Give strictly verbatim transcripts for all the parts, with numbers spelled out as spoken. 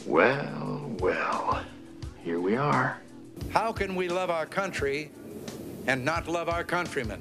Well, well, here we are. How can we love our country and not love our countrymen?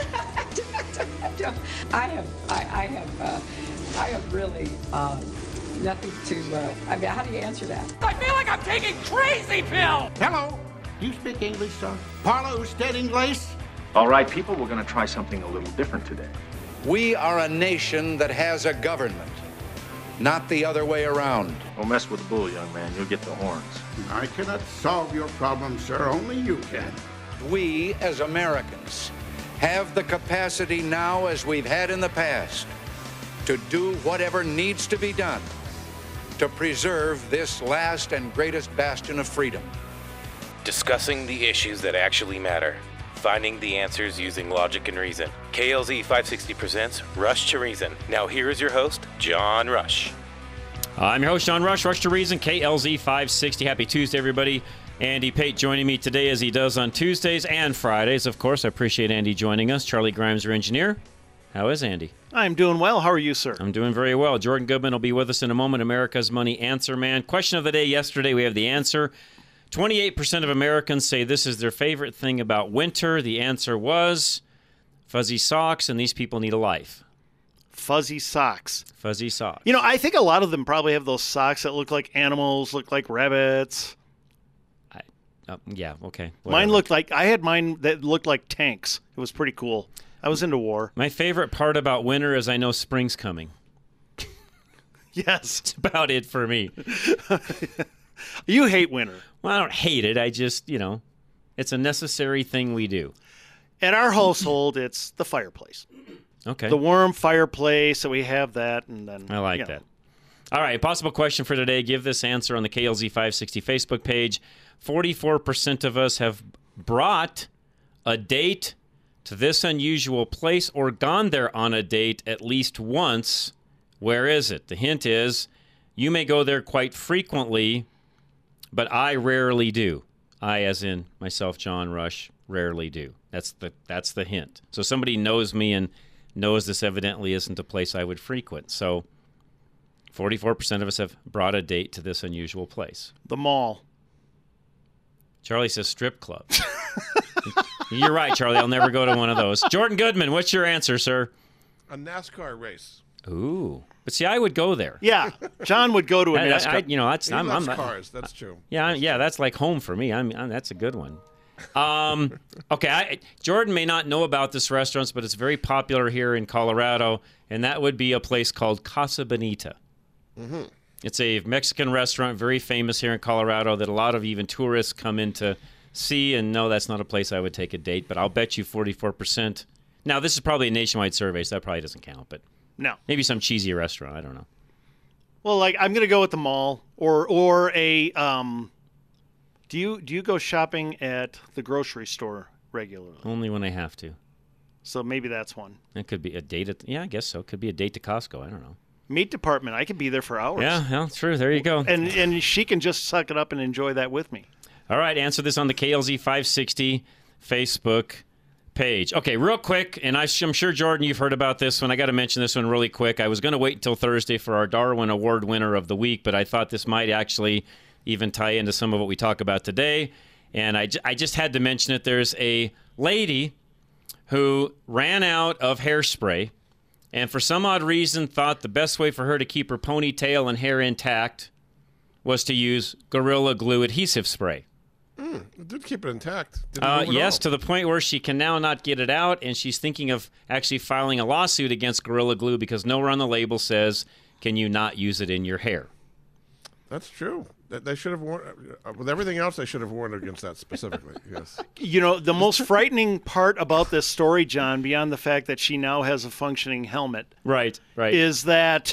I have, I, I have, uh, I have really uh, nothing to. Uh, I mean, how do you answer that? I feel like I'm taking crazy pills. Hello. Do you speak English, sir? Parlo usted inglés? All right, people, we're going to try something a little different today. We are a nation that has a government, not the other way around. Don't mess with the bull, young man. You'll get the horns. I cannot solve your problem, sir. Only you can. We, as Americans, have the capacity now, as we've had in the past, to do whatever needs to be done to preserve this last and greatest bastion of freedom. Discussing the issues that actually matter. Finding the answers using logic and reason. K L Z five sixty presents Rush to Reason. Now here is your host, John Rush. I'm your host, John Rush, Rush to Reason, K L Z five sixty. Happy Tuesday, everybody. Andy Pate joining me today as he does on Tuesdays and Fridays. Of course, I appreciate Andy joining us. Charlie Grimes, our engineer. How is Andy? I'm doing well. How are you, sir? I'm doing very well. Jordan Goodman will be with us in a moment. America's Money Answer Man. Question of the day yesterday, we have the answer. twenty-eight percent of Americans say this is their favorite thing about winter. The answer was fuzzy socks, and these people need a life. Fuzzy socks. Fuzzy socks. You know, I think a lot of them probably have those socks that look like animals, look like rabbits. I, uh, yeah, okay. Whatever. Mine looked like, I had mine that looked like tanks. It was pretty cool. I was into war. My favorite part about winter is I know spring's coming. Yes. That's about it for me. You hate winter. Well, I don't hate it. I just, you know, it's a necessary thing we do. At our household, it's the fireplace. Okay. The warm fireplace, so we have that. and then I like you know. that. All right, possible question for today. Give this answer on the K L Z five sixty Facebook page. forty-four percent of us have brought a date to this unusual place or gone there on a date at least once. Where is it? The hint is you may go there quite frequently, but I rarely do. I, as in myself, John Rush, rarely do. That's the that's the hint. So somebody knows me and knows this evidently isn't a place I would frequent. So forty-four percent of us have brought a date to this unusual place. The mall. Charlie says strip club. You're right, Charlie. I'll never go to one of those. Jordan Goodman, what's your answer, sir? A NASCAR race. Ooh. But see, I would go there. Yeah, John would go to a I, NASCAR. I, you know, that's He I'm, loves I'm cars. That's true. Yeah, that's yeah, true. that's like home for me. I'm, I'm that's a good one. Um, okay, I, Jordan may not know about this restaurant, but it's very popular here in Colorado, and that would be a place called Casa Bonita. Mm-hmm. It's a Mexican restaurant, very famous here in Colorado, that a lot of even tourists come in to see, and no, that's not a place I would take a date, but I'll bet you forty-four percent. Now, this is probably a nationwide survey, so that probably doesn't count, but No. maybe some cheesy restaurant, I don't know. Well, like I'm going to go with the mall or or a um Do you do you go shopping at the grocery store regularly? Only when I have to. So maybe that's one. It could be a date at, yeah, I guess so. It could be a date to Costco, I don't know. Meat department, I could be there for hours. Yeah, well, true. There you go. And and she can just suck it up and enjoy that with me. All right, answer this on the K L Z five sixty Facebook page. Okay, real quick, and I, I'm sure, Jordan, you've heard about this one. I got to mention this one really quick. I was going to wait until Thursday for our Darwin Award winner of the week, but I thought this might actually even tie into some of what we talk about today, and I, j- I just had to mention it. There's a lady who ran out of hairspray and for some odd reason thought the best way for her to keep her ponytail and hair intact was to use Gorilla Glue adhesive spray. Mm, it did keep it intact. Didn't Uh, move at yes, all. to the point where she can now not get it out, and she's thinking of actually filing a lawsuit against Gorilla Glue because nowhere on the label says, can you not use it in your hair? That's true. They- They should have warned. Uh, with everything else, they should have warned against that specifically. Yes. You know, the most frightening part about this story, John, beyond the fact that she now has a functioning helmet, Right, right. is that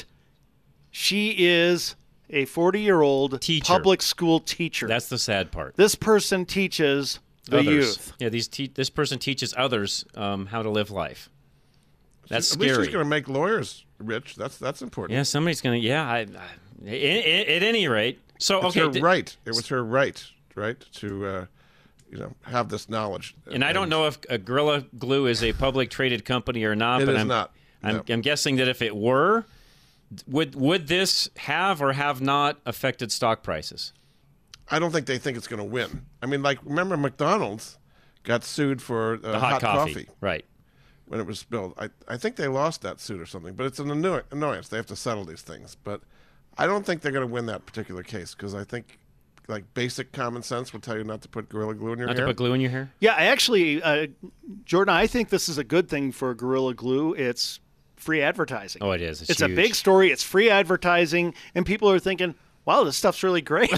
she is a forty-year-old Teacher. public school teacher. That's the sad part. This person teaches the Others. youth. Yeah, these te- this person teaches others um, how to live life. That's At least scary. she's going to make lawyers rich. That's that's important. Yeah, somebody's going to, yeah, I, I, at, at any rate. So, It's okay. her th- right. It was her right, right, to uh, you know have this knowledge. And I don't know if uh, Gorilla Glue is a public traded company or not. It but is I'm, not. I'm, No. I'm guessing that if it were, Would would this have or have not affected stock prices? I don't think they think it's going to win. I mean, like, remember McDonald's got sued for uh, The hot, hot coffee. coffee Right. when it was spilled. I, I think they lost that suit or something, but it's an anno- annoyance. They have to settle these things. But I don't think they're going to win that particular case because I think, like, basic common sense would tell you not to put Gorilla Glue in your Not hair. to put glue in your hair? Yeah, I actually, uh, Jordan, I think this is a good thing for Gorilla Glue. It's free advertising. Oh, it is. It's It's a huge. big story. It's free advertising, and people are thinking, "Wow, this stuff's really great."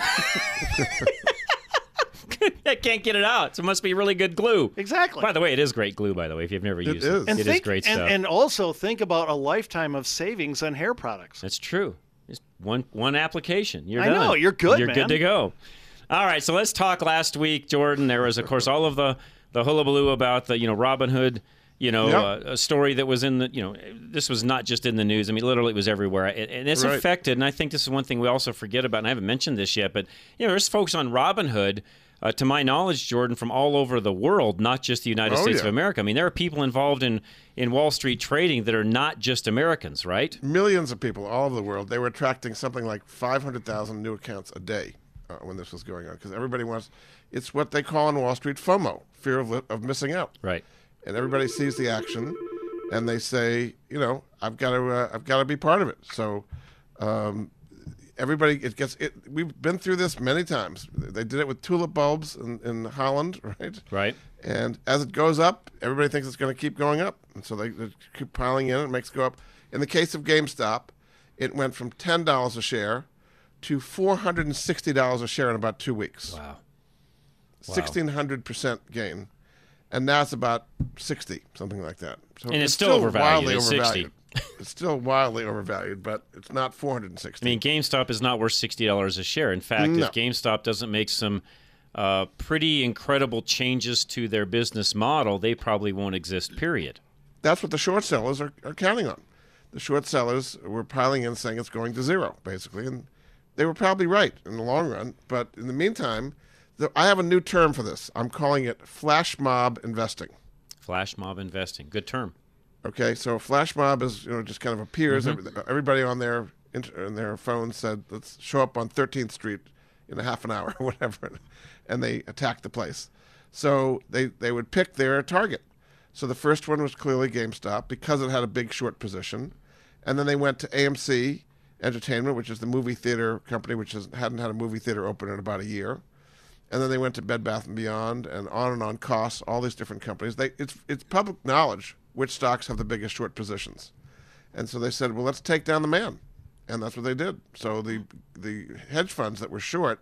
I can't get it out. So it must be really good glue. Exactly. By the way, it is great glue, by the way, if you've never used is. it. And It think, is great and, stuff. and also think about a lifetime of savings on hair products. That's true. Just one one application. You're I done. know. You're good, You're man. good to go. All right, so let's talk last week, Jordan. There was, of course, all of the, the hullabaloo about the, you know, Robinhood, you know, Yep. uh, a story that was in the, you know, this was not just in the news. I mean, literally it was everywhere. And, and it's Right. affected, and I think this is one thing we also forget about, and I haven't mentioned this yet, but, you know, there's folks on Robinhood, uh, to my knowledge, Jordan, from all over the world, not just the United Oh, States yeah. of America. I mean, there are people involved in, in Wall Street trading that are not just Americans, right? Millions of people all over the world. They were attracting something like five hundred thousand new accounts a day uh, when this was going on because everybody wants. It's what they call in Wall Street FOMO, fear of, li- of missing out. Right. And everybody sees the action, and they say, you know, I've got to, uh, I've got to be part of it. So, um, everybody, it gets. It, we've been through this many times. They did it with tulip bulbs in, in Holland, right? Right. And as it goes up, everybody thinks it's going to keep going up, and so they, they keep piling in. It makes it go up. In the case of GameStop, it went from ten dollars a share to four hundred and sixty dollars a share in about two weeks. Wow. Sixteen hundred percent gain. And now it's about sixty, something like that. So And it's still overvalued wildly at sixty. overvalued. It's still wildly overvalued, but it's not four hundred sixty. I mean, GameStop is not worth sixty dollars a share. In fact, No. if GameStop doesn't make some uh, pretty incredible changes to their business model, they probably won't exist, period. That's what the short sellers are, are counting on. The short sellers were piling in saying it's going to zero, basically, and they were probably right in the long run. But in the meantime, the, I have a new term for this. I'm calling it flash mob investing. Flash mob investing. Good term. Okay, so flash mob is, you know, just kind of appears. Mm-hmm. Every, everybody on their inter- on their phone said, let's show up on thirteenth Street in a half an hour or whatever, and they attack the place. So they, they would pick their target. So the first one was clearly GameStop because it had a big short position. And then they went to A M C Entertainment, which is the movie theater company, which has, hadn't had a movie theater open in about a year. And then they went to Bed Bath and Beyond and on and on costs, all these different companies. They, it's, it's public knowledge which stocks have the biggest short positions. And so they said, well, let's take down the man. And that's what they did. So the the hedge funds that were short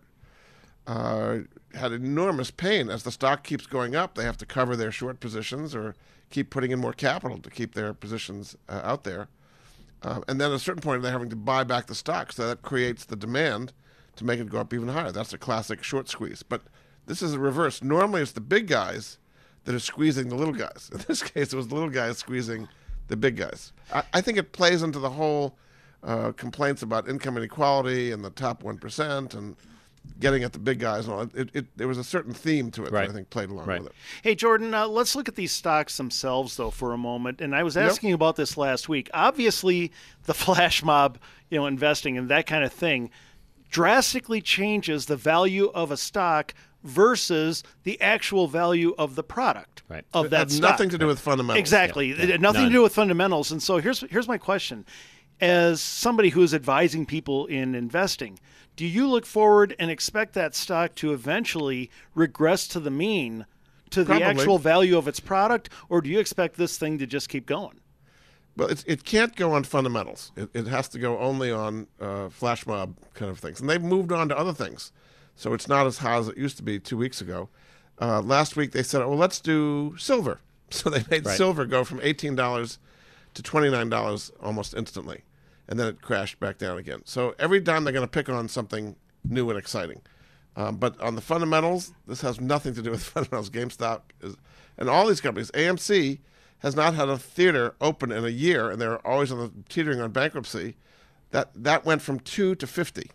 uh, had enormous pain. As the stock keeps going up, they have to cover their short positions or keep putting in more capital to keep their positions uh, out there. Uh, and then at a certain point, they're having to buy back the stock. So that creates the demand to make it go up even higher. That's a classic short squeeze. But this is a reverse. Normally, it's the big guys that are squeezing the little guys. In this case, it was the little guys squeezing the big guys. I, I think it plays into the whole uh, complaints about income inequality and the top one percent and getting at the big guys and all. It, it, there was a certain theme to it Right. that I think played along Right. with it. Hey, Jordan, uh, let's look at these stocks themselves, though, for a moment. And I was asking you about this last week. Obviously, the flash mob, you know, investing and that kind of thing drastically changes the value of a stock versus the actual value of the product Right. of It that had stock. nothing to do with fundamentals. Exactly. Yeah, It yeah. had nothing None. to do with fundamentals. And so here's here's my question. As somebody who is advising people in investing, do you look forward and expect that stock to eventually regress to the mean to the Probably. actual value of its product, or do you expect this thing to just keep going? Well, it's, it can't go on fundamentals. It, it has to go only on uh, flash mob kind of things. And they've moved on to other things. So it's not as high as it used to be two weeks ago. Uh, last week they said, well, let's do silver. So they made Right. silver go from eighteen dollars to twenty-nine dollars almost instantly. And then it crashed back down again. So every time they're going to pick on something new and exciting. Um, but on the fundamentals, this has nothing to do with fundamentals. GameStop is, and all these companies, A M C has not had a theater open in a year, and they're always on the teetering on bankruptcy. That that went from two to fifty.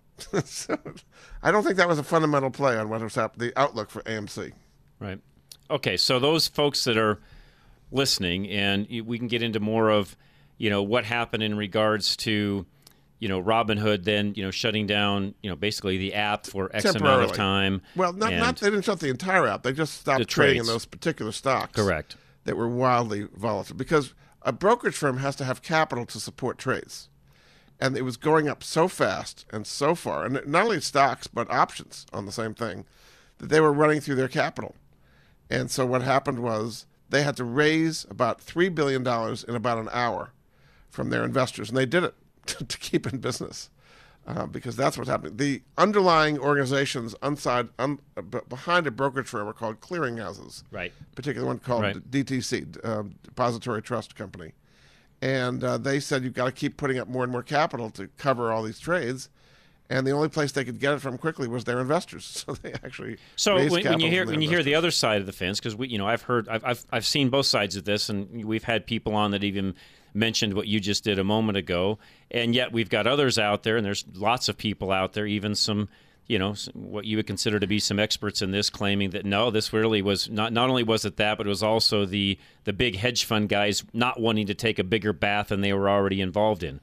So I don't think that was a fundamental play on what was happening. The outlook for A M C. Right. Okay, so those folks that are listening, and you- we can get into more of, you know, what happened in regards to, you know, Robinhood then, you know, shutting down, you know, basically the app for X amount of time. Well, not, not they didn't shut the entire app. They just stopped The trading trades. in those particular stocks. Correct. That were wildly volatile, because a brokerage firm has to have capital to support trades. And it was going up so fast and so far, and not only stocks, but options on the same thing, that they were running through their capital. And so what happened was they had to raise about three billion dollars in about an hour from their investors, and they did it to keep in business, uh, because that's what's happening. The underlying organizations inside, un, behind a brokerage firm are called clearinghouses. Right. Particularly one called Right. D T C, uh, Depository Trust Company. And uh, they said you've got to keep putting up more and more capital to cover all these trades. And the only place they could get it from quickly was their investors. So they actually So raised when, when capital you hear from their when you hear the investors. other side of the fence, because we, you know, I've heard, I've, I've I've seen both sides of this, and we've had people on that even mentioned what you just did a moment ago, and yet we've got others out there, and there's lots of people out there, even some, you know, what you would consider to be some experts in this, claiming that no, this really was not not only was it that, but it was also the the big hedge fund guys not wanting to take a bigger bath than they were already involved in.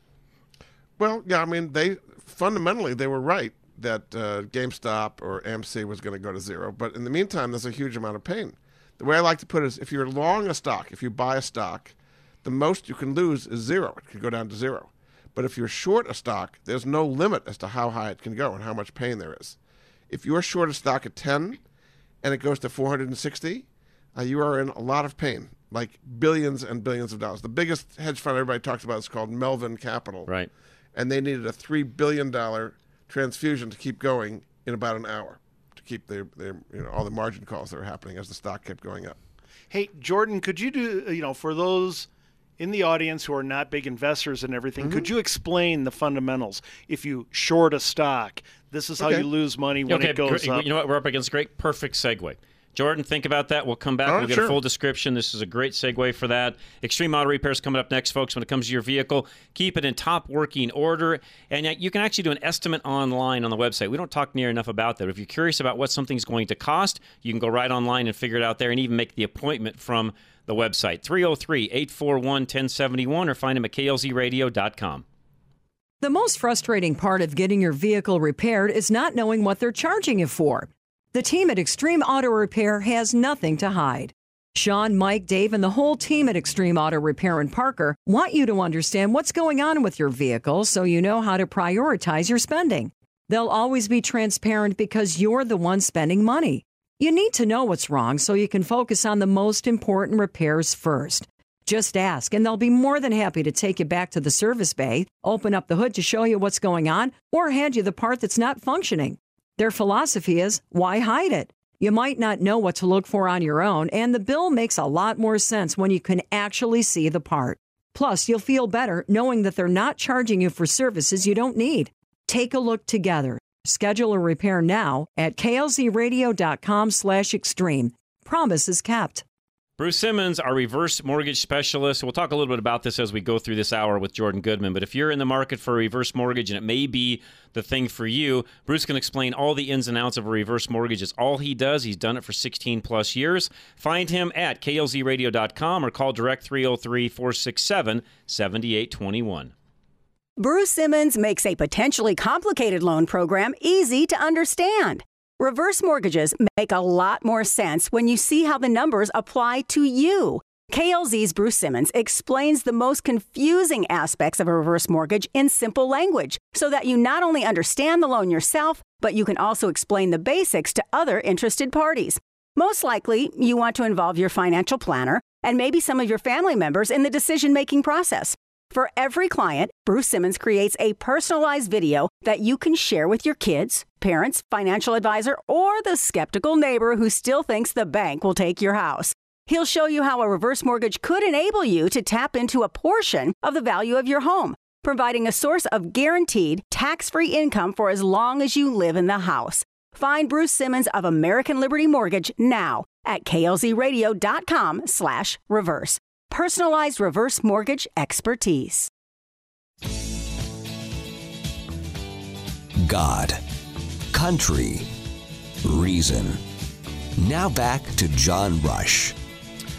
Well, yeah, I mean, they fundamentally they were right that uh, GameStop or A M C was going to go to zero. But in the meantime, there's a huge amount of pain. The way I like to put it is, if you're long a stock, if you buy a stock, the most you can lose is zero. It could go down to zero. But if you're short a stock, there's no limit as to how high it can go and how much pain there is. If you're short a stock at ten and it goes to four hundred sixty, uh, you are in a lot of pain, like billions and billions of dollars. The biggest hedge fund everybody talks about is called Melvin Capital. Right. And they needed a three billion dollars transfusion to keep going in about an hour, to keep their, their you know, all the margin calls that were happening as the stock kept going up. Hey, Jordan, could you do, you know, for those in the audience who are not big investors and everything, Mm-hmm. could you explain the fundamentals? If you short a stock, this is how Okay. you lose money when okay, it goes gr- up. you know what? We're up against a great, perfect segue. Jordan, think about that. We'll come back. All we'll right, get sure. a full description. This is a great segue for that. Extreme Auto Repair is coming up next, folks. When it comes to your vehicle, keep it in top working order. And you can actually do an estimate online on the website. We don't talk near enough about that. If you're curious about what something's going to cost, you can go right online and figure it out there, and even make the appointment from the website. three oh three, eight four one, one oh seven one, or find them at K L Z radio dot com. The most frustrating part of getting your vehicle repaired is not knowing what they're charging you for. The team at Extreme Auto Repair has nothing to hide. Sean, Mike, Dave, and the whole team at Extreme Auto Repair in Parker want you to understand what's going on with your vehicle so you know how to prioritize your spending. They'll always be transparent because you're the one spending money. You need to know what's wrong so you can focus on the most important repairs first. Just ask, and they'll be more than happy to take you back to the service bay, open up the hood to show you what's going on, or hand you the part that's not functioning. Their philosophy is, why hide it? You might not know what to look for on your own, and the bill makes a lot more sense when you can actually see the part. Plus, you'll feel better knowing that they're not charging you for services you don't need. Take a look together. Schedule a repair now at K L Z radio dot com slash extreme. Promise is kept. Bruce Simmons, our reverse mortgage specialist. We'll talk a little bit about this as we go through this hour with Jordan Goodman. But if you're in the market for a reverse mortgage and it may be the thing for you, Bruce can explain all the ins and outs of a reverse mortgage. It's all he does. He's done it for sixteen plus years. Find him at K L Z radio dot com or call direct three oh three, four six seven, seven eight two one. Bruce Simmons makes a potentially complicated loan program easy to understand. Reverse mortgages make a lot more sense when you see how the numbers apply to you. K L Z's Bruce Simmons explains the most confusing aspects of a reverse mortgage in simple language so that you not only understand the loan yourself, but you can also explain the basics to other interested parties. Most likely, you want to involve your financial planner and maybe some of your family members in the decision-making process. For every client, Bruce Simmons creates a personalized video that you can share with your kids, parents, financial advisor, or the skeptical neighbor who still thinks the bank will take your house. He'll show you how a reverse mortgage could enable you to tap into a portion of the value of your home, providing a source of guaranteed, tax-free income for as long as you live in the house. Find Bruce Simmons of American Liberty Mortgage now at K L Z radio dot com slash reverse. Personalized reverse mortgage expertise. God, country, reason. Now back to John Rush.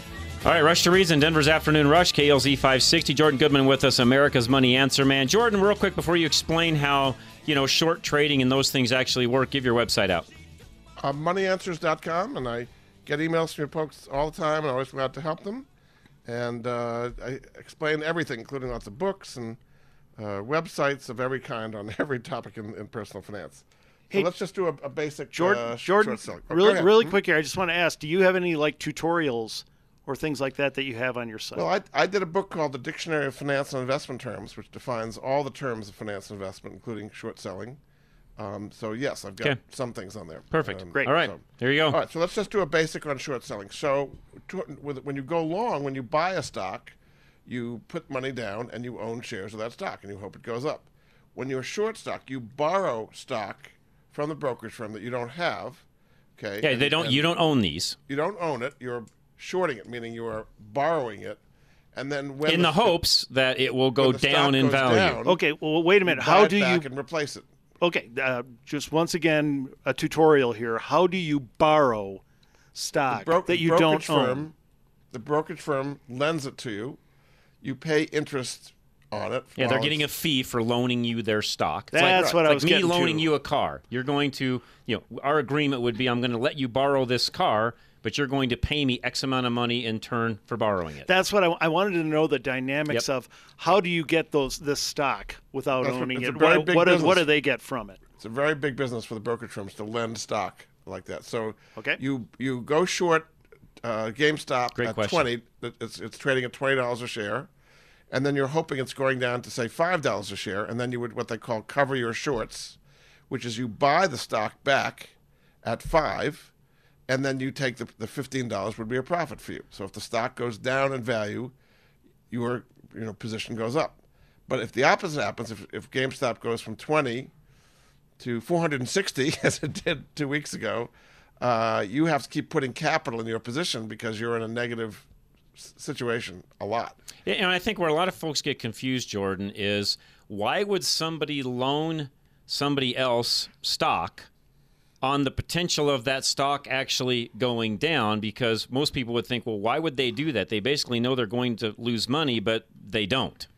All right, Rush to Reason, Denver's Afternoon Rush, K L Z five sixty. Jordan Goodman with us, America's Money Answer Man. Jordan, real quick before you explain how, you know, short trading and those things actually work, give your website out. Uh, money answers dot com, and I get emails from your folks all the time, and I always glad to help them. And uh, I explain everything, including lots of books and uh, websites of every kind on every topic in, in personal finance. So Hey, let's just do a, a basic Jordan, uh, Jordan, short selling. Oh, go really, ahead. really Hmm? quick here. I just want to ask: do you have any like tutorials or things like that that you have on your site? Well, I, I did a book called The Dictionary of Finance and Investment Terms, which defines all the terms of finance and investment, including short selling. Um, so, yes, I've got Okay. some things on there. Perfect. Um, Great. All right. so- There you go. All right, so let's just do a basic on short selling. So, to, with, when you go long, when you buy a stock, you put money down and you own shares of that stock, and you hope it goes up. When you're short stock, you borrow stock from the brokerage firm that you don't have. Okay. Yeah, and- they don't. and You don't own these. You don't own it. You're shorting it, meaning you are borrowing it, and then when In the hopes that it will go when the stock down in goes value. down, Okay, well, wait a you minute. buy How it do back you? and replace it? Okay, uh, just once again, a tutorial here. How do you borrow stock Bro- that you brokerage don't own? firm, the brokerage firm lends it to you. You pay interest on it. Yeah, they're while getting a it's- fee for loaning you their stock. It's That's like, what I it's was like me getting loaning to. you a car. You're going to, you know, our agreement would be I'm going to let you borrow this car, but you're going to pay me X amount of money in turn for borrowing it. That's what I, I wanted to know, the dynamics Yep. of how do you get those this stock without That's what- owning it's a it? very What, big what, do, what business. do they get from it? It's a very big business for the brokerage firms to lend stock like that. So Okay. you you go short uh, GameStop Great at question. twenty. It's it's trading at twenty dollars a share, and then you're hoping it's going down to say five dollars a share, and then you would what they call cover your shorts, which is you buy the stock back at five, and then you take the the fifteen dollars would be a profit for you. So if the stock goes down in value, your you know position goes up. But if the opposite happens, if if GameStop goes from twenty to four hundred sixty, as it did two weeks ago, uh, you have to keep putting capital in your position because you're in a negative s- situation a lot. Yeah, and I think where a lot of folks get confused, Jordan, is why would somebody loan somebody else stock on the potential of that stock actually going down? Because most people would think, well, why would they do that? They basically know they're going to lose money, but they don't.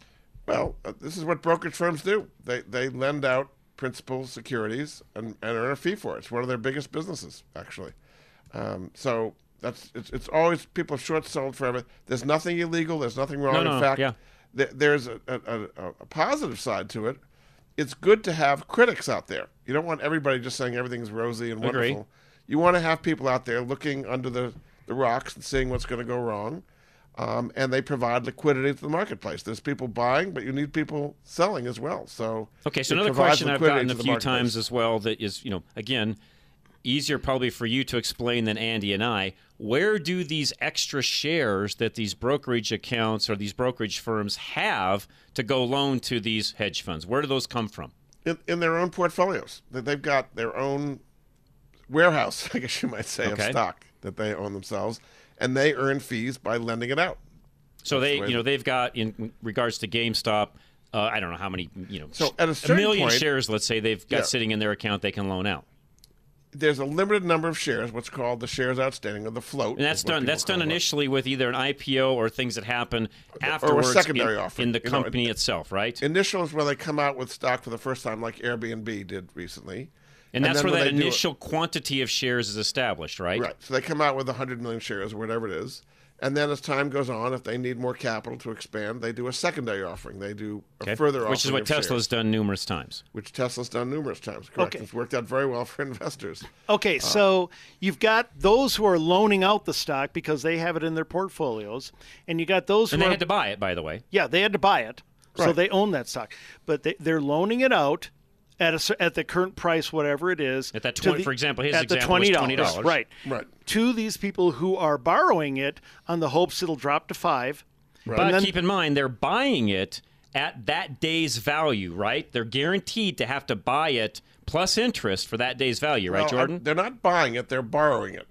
Well, uh, this is what brokerage firms do. They they lend out principal securities and, and earn a fee for it. It's one of their biggest businesses, actually. Um, so that's it's, it's always people have short sold forever. There's nothing illegal. There's nothing wrong. No, no, In fact, yeah. th- there's a, a, a, a positive side to it. It's good to have critics out there. You don't want everybody just saying everything's rosy and Agree. wonderful. You want to have people out there looking under the, the rocks and seeing what's going to go wrong. Um, and they provide liquidity to the marketplace. There's people buying, but you need people selling as well. So Okay, so it another provides question I've liquidity gotten to a the few marketplace. times as well that is, you know, again, easier probably for you to explain than Andy and I. Where do these extra shares that these brokerage accounts or these brokerage firms have to go loan to these hedge funds? Where do those come from? In, in their own portfolios. That they've got their own warehouse, I guess you might say, Okay. of stock that they own themselves, and they earn fees by lending it out. So That's they, the way you know, that- they've got in regards to GameStop, uh, I don't know how many, you know, So at a a certain million point- shares, let's say they've got Yeah. sitting in their account they can loan out. There's a limited number of shares, what's called the shares outstanding, or the float. And that's is what done. people That's done call it. initially with either an I P O or things that happen afterwards secondary in, offering. in the You know, company itself, right? Initial is where they come out with stock for the first time, like Airbnb did recently. And that's then where when that they do it- initial quantity of shares is established, right? Right. So they come out with one hundred million shares or whatever it is. And then as time goes on, if they need more capital to expand, they do a secondary offering. They do a Okay. further offering Which is what of Tesla's shares, done numerous times. which Tesla's done numerous times. Correct. Okay. It's worked out very well for investors. Okay, so you've got those who are loaning out the stock because they have it in their portfolios, and you got those who And they are, had to buy it, by the way. yeah, they had to buy it, so Right. they own that stock, but they, they're loaning it out at a cer- at the current price, whatever it is. At that to twenty, the- for example, his at example the twenty was twenty dollars. right? Right. To these people who are borrowing it on the hopes it'll drop to five. But And then- keep in mind, they're buying it at that day's value, right? They're guaranteed to have to buy it plus interest for that day's value, right, Well, Jordan? I'm- they're not buying it; they're borrowing it.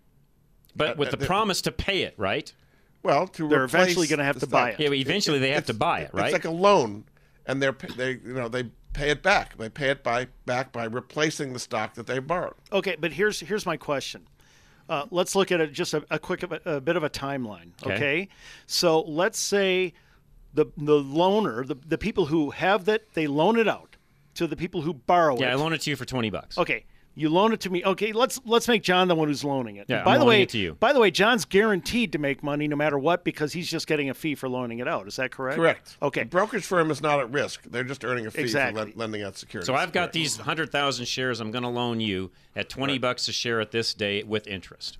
but with uh, the they- promise to pay it, right? Well, to They're replace eventually gonna have the to buy stock. it. Yeah, but eventually they have to It's- buy it, right? It's like a loan, and they're pa- they you know they pay it back. They pay it by back by replacing the stock that they borrowed. Okay, but here's here's my question. uh, let's look at it just a, a quick a, a bit of a timeline. Okay. Okay. So let's say the the loaner, the the people who have that, they loan it out to the people who borrow it. Yeah, I loan it to you for twenty bucks. Okay. You loan it to me. Okay, let's let's make John the one who's loaning it. Yeah, by I'm the loaning way, it to you. By the way, John's guaranteed to make money no matter what because he's just getting a fee for loaning it out. Is that correct? Correct. Okay. The brokerage firm is not at risk. They're just earning a fee Exactly. for le- lending out securities. So I've got Correct. these one hundred thousand shares I'm going to loan you at twenty bucks a share at this date with interest.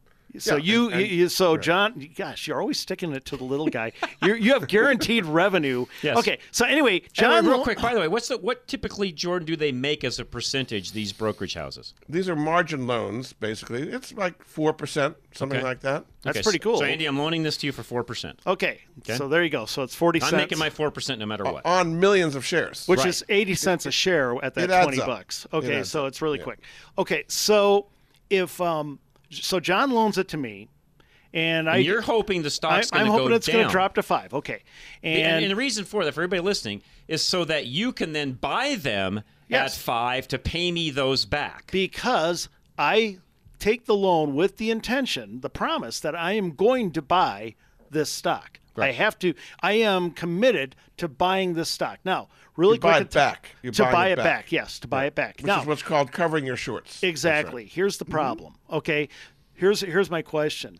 So Yeah, you, and- and- you so right. John, gosh, you're always sticking it to the little guy. You you have guaranteed revenue. Yes. Okay. So anyway, John, John, real lo- quick, by the way, what's the what typically, Jordan, do they make as a percentage, these brokerage houses? These are margin loans, basically. It's like four percent, something Okay. like that. That's Okay, pretty cool. So Andy, I'm loaning this to you for four percent. Okay. Okay. So there you go. So it's forty I'm cents, making my four percent no matter what. On millions of shares. which Right. is eighty cents a share at that it adds twenty up. bucks. It Okay. adds So up. it's really Yeah. quick. Okay. So if um, so John loans it to me, and I And you're hoping the I, stock's going I'm to go hoping it's down. going to drop to five. Okay. And, And, and the reason for that, for everybody listening, is so that you can then buy them Yes. at five to pay me those back. because I take the loan with the intention, the promise that I am going to buy this stock. I Right. have to. I am committed to buying this stock. Now, really You quick, buy at it the- back. You're to buying buy it it back. back. Yes, to buy it back. Which now, is what's called covering your shorts. That's right. exactly. Here's the problem. Okay, here's here's my question.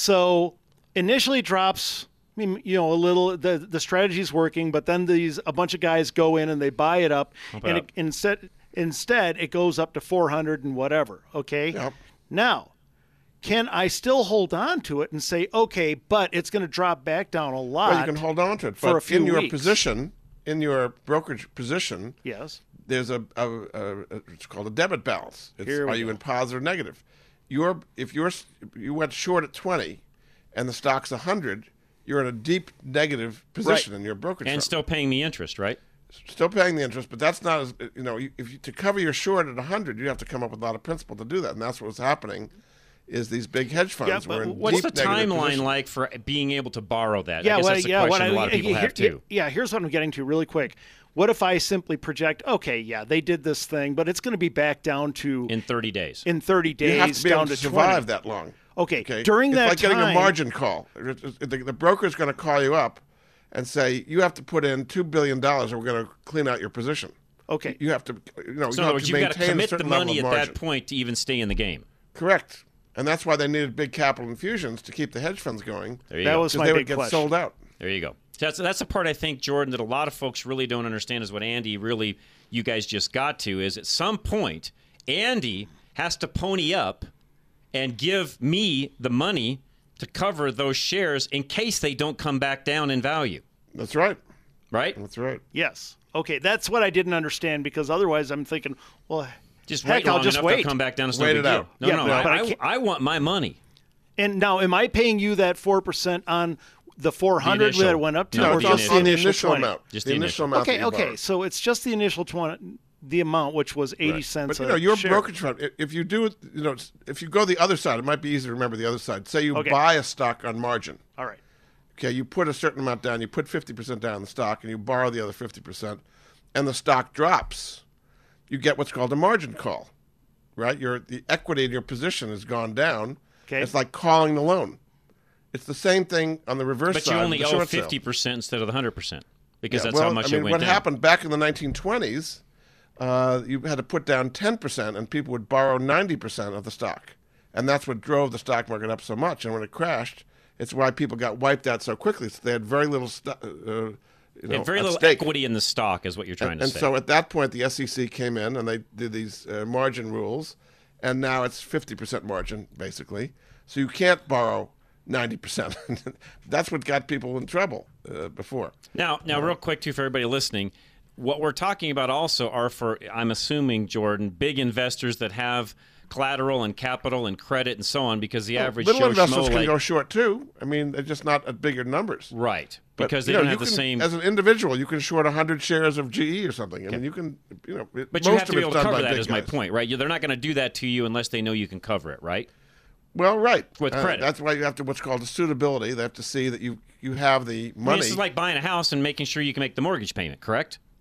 So initially it drops. I mean, you know, a little. The the strategy's working, but then these a bunch of guys go in and they buy it up, Pump and it it, instead instead it goes up to four hundred and whatever. Okay. Yep. Now, can I still hold on to it and say, okay, but it's going to drop back down a lot? Well, you can hold on to it. for but a few in your weeks. position, in your brokerage position, Yes. there's a, a, a, a it's called a debit balance. It's, Here we are you go. in positive or negative? You're if you're you went short at twenty, and the stock's a hundred, you're in a deep negative position in your brokerage. And firm. still paying me interest, right? Still paying the interest, but that's not as you know. you- If you, to cover your short at a hundred, you have to come up with a lot of principal to do that, and that's what was happening. Is these big hedge funds Yeah, were but in What's deep the negative timeline position. like for being able to borrow that? Yeah, I guess well, that's the yeah, question what I, a lot of people here- have here- too. Yeah, here's what I'm getting to really quick. What if I simply project, okay, yeah, they did this thing, but it's going to be back down to In thable days. in thirty days You have to be down able to to survive twenty. that long. Okay, Okay, during it's that like getting a time- margin call. The, the broker's going to call you up and say you have to put in two billion dollars, or we're going to clean out your position. Okay, You have to, you know, So you in other have words, to you've got to maintain a commit the certain level money of at margin. that point to even stay in the game. Correct, and that's why they needed big capital infusions to keep the hedge funds going. There you that go. was because my they big would get question. sold out. There you go. That's that's the part I think, Jordan, that a lot of folks really don't understand is what Andy really, you guys just got to, is at some point, Andy has to pony up and give me the money to cover those shares in case they don't come back down in value. That's right. Right? That's right. Yes. Okay, that's what I didn't understand because otherwise I'm thinking, well, Just heck, wait I'll long just enough wait. to come back down. It's Wait no big it deal. out. No, Yeah, no, but- I, but I I, can't- I want my money. And now, am I paying you that four percent on the four hundred initial. that it went up to, No, or the just initial. the on the initial, initial twenty? amount. Just the the initial initial. amount. Okay, that you okay, borrowed. so it's just the initial twenty, the amount, which was eighty Right. cents. But you a know, your share. brokerage firm. i- If you do, it, you know, if you go the other side, it might be easy to remember the other side. Say you Okay. buy a stock on margin. All right. Okay, you put a certain amount down. You put fifty percent down in the stock, and you borrow the other fifty percent, and the stock drops. You get what's called a margin call, right? Your the equity in your position has gone down. Okay. It's like calling the loan. It's the same thing on the reverse But side. you of only the owe short sale. fifty percent instead of the one hundred percent because Yeah, that's well, how much I mean, it went what down. happened back in the nineteen twenties, uh, you had to put down ten percent, and people would borrow ninety percent of the stock. And that's what drove the stock market up so much. And when it crashed, it's why people got wiped out so quickly. So they had very little sto- uh, you know, And very at little stake. equity in the stock is what you're trying And, to and say. so at that point, the S E C came in and they did these uh, margin rules, and now it's fifty percent margin, basically. So you can't borrow ninety percent. That's what got people in trouble uh, before. Now, now, real quick, too, for everybody listening, what we're talking about also are for, I'm assuming, Jordan, big investors that have collateral and capital and credit and so on, because the average Little Joe investors Schmo can like, go short too. I mean, they're just not at bigger numbers. right, But, because you they know, don't you have the can- same. As an individual, you can short one hundred shares of G E or something. I mean, you can, you know. it- But most you have to of be it's able to done cover by that. big Is my guys. point, right? You- They're not going to do that to you unless they know you can cover it, right? Well, right. With Uh, credit. that's why you have to what's called a suitability. They have to see that you you have the I mean, money. this is like buying a house and making sure you can make the mortgage payment, correct?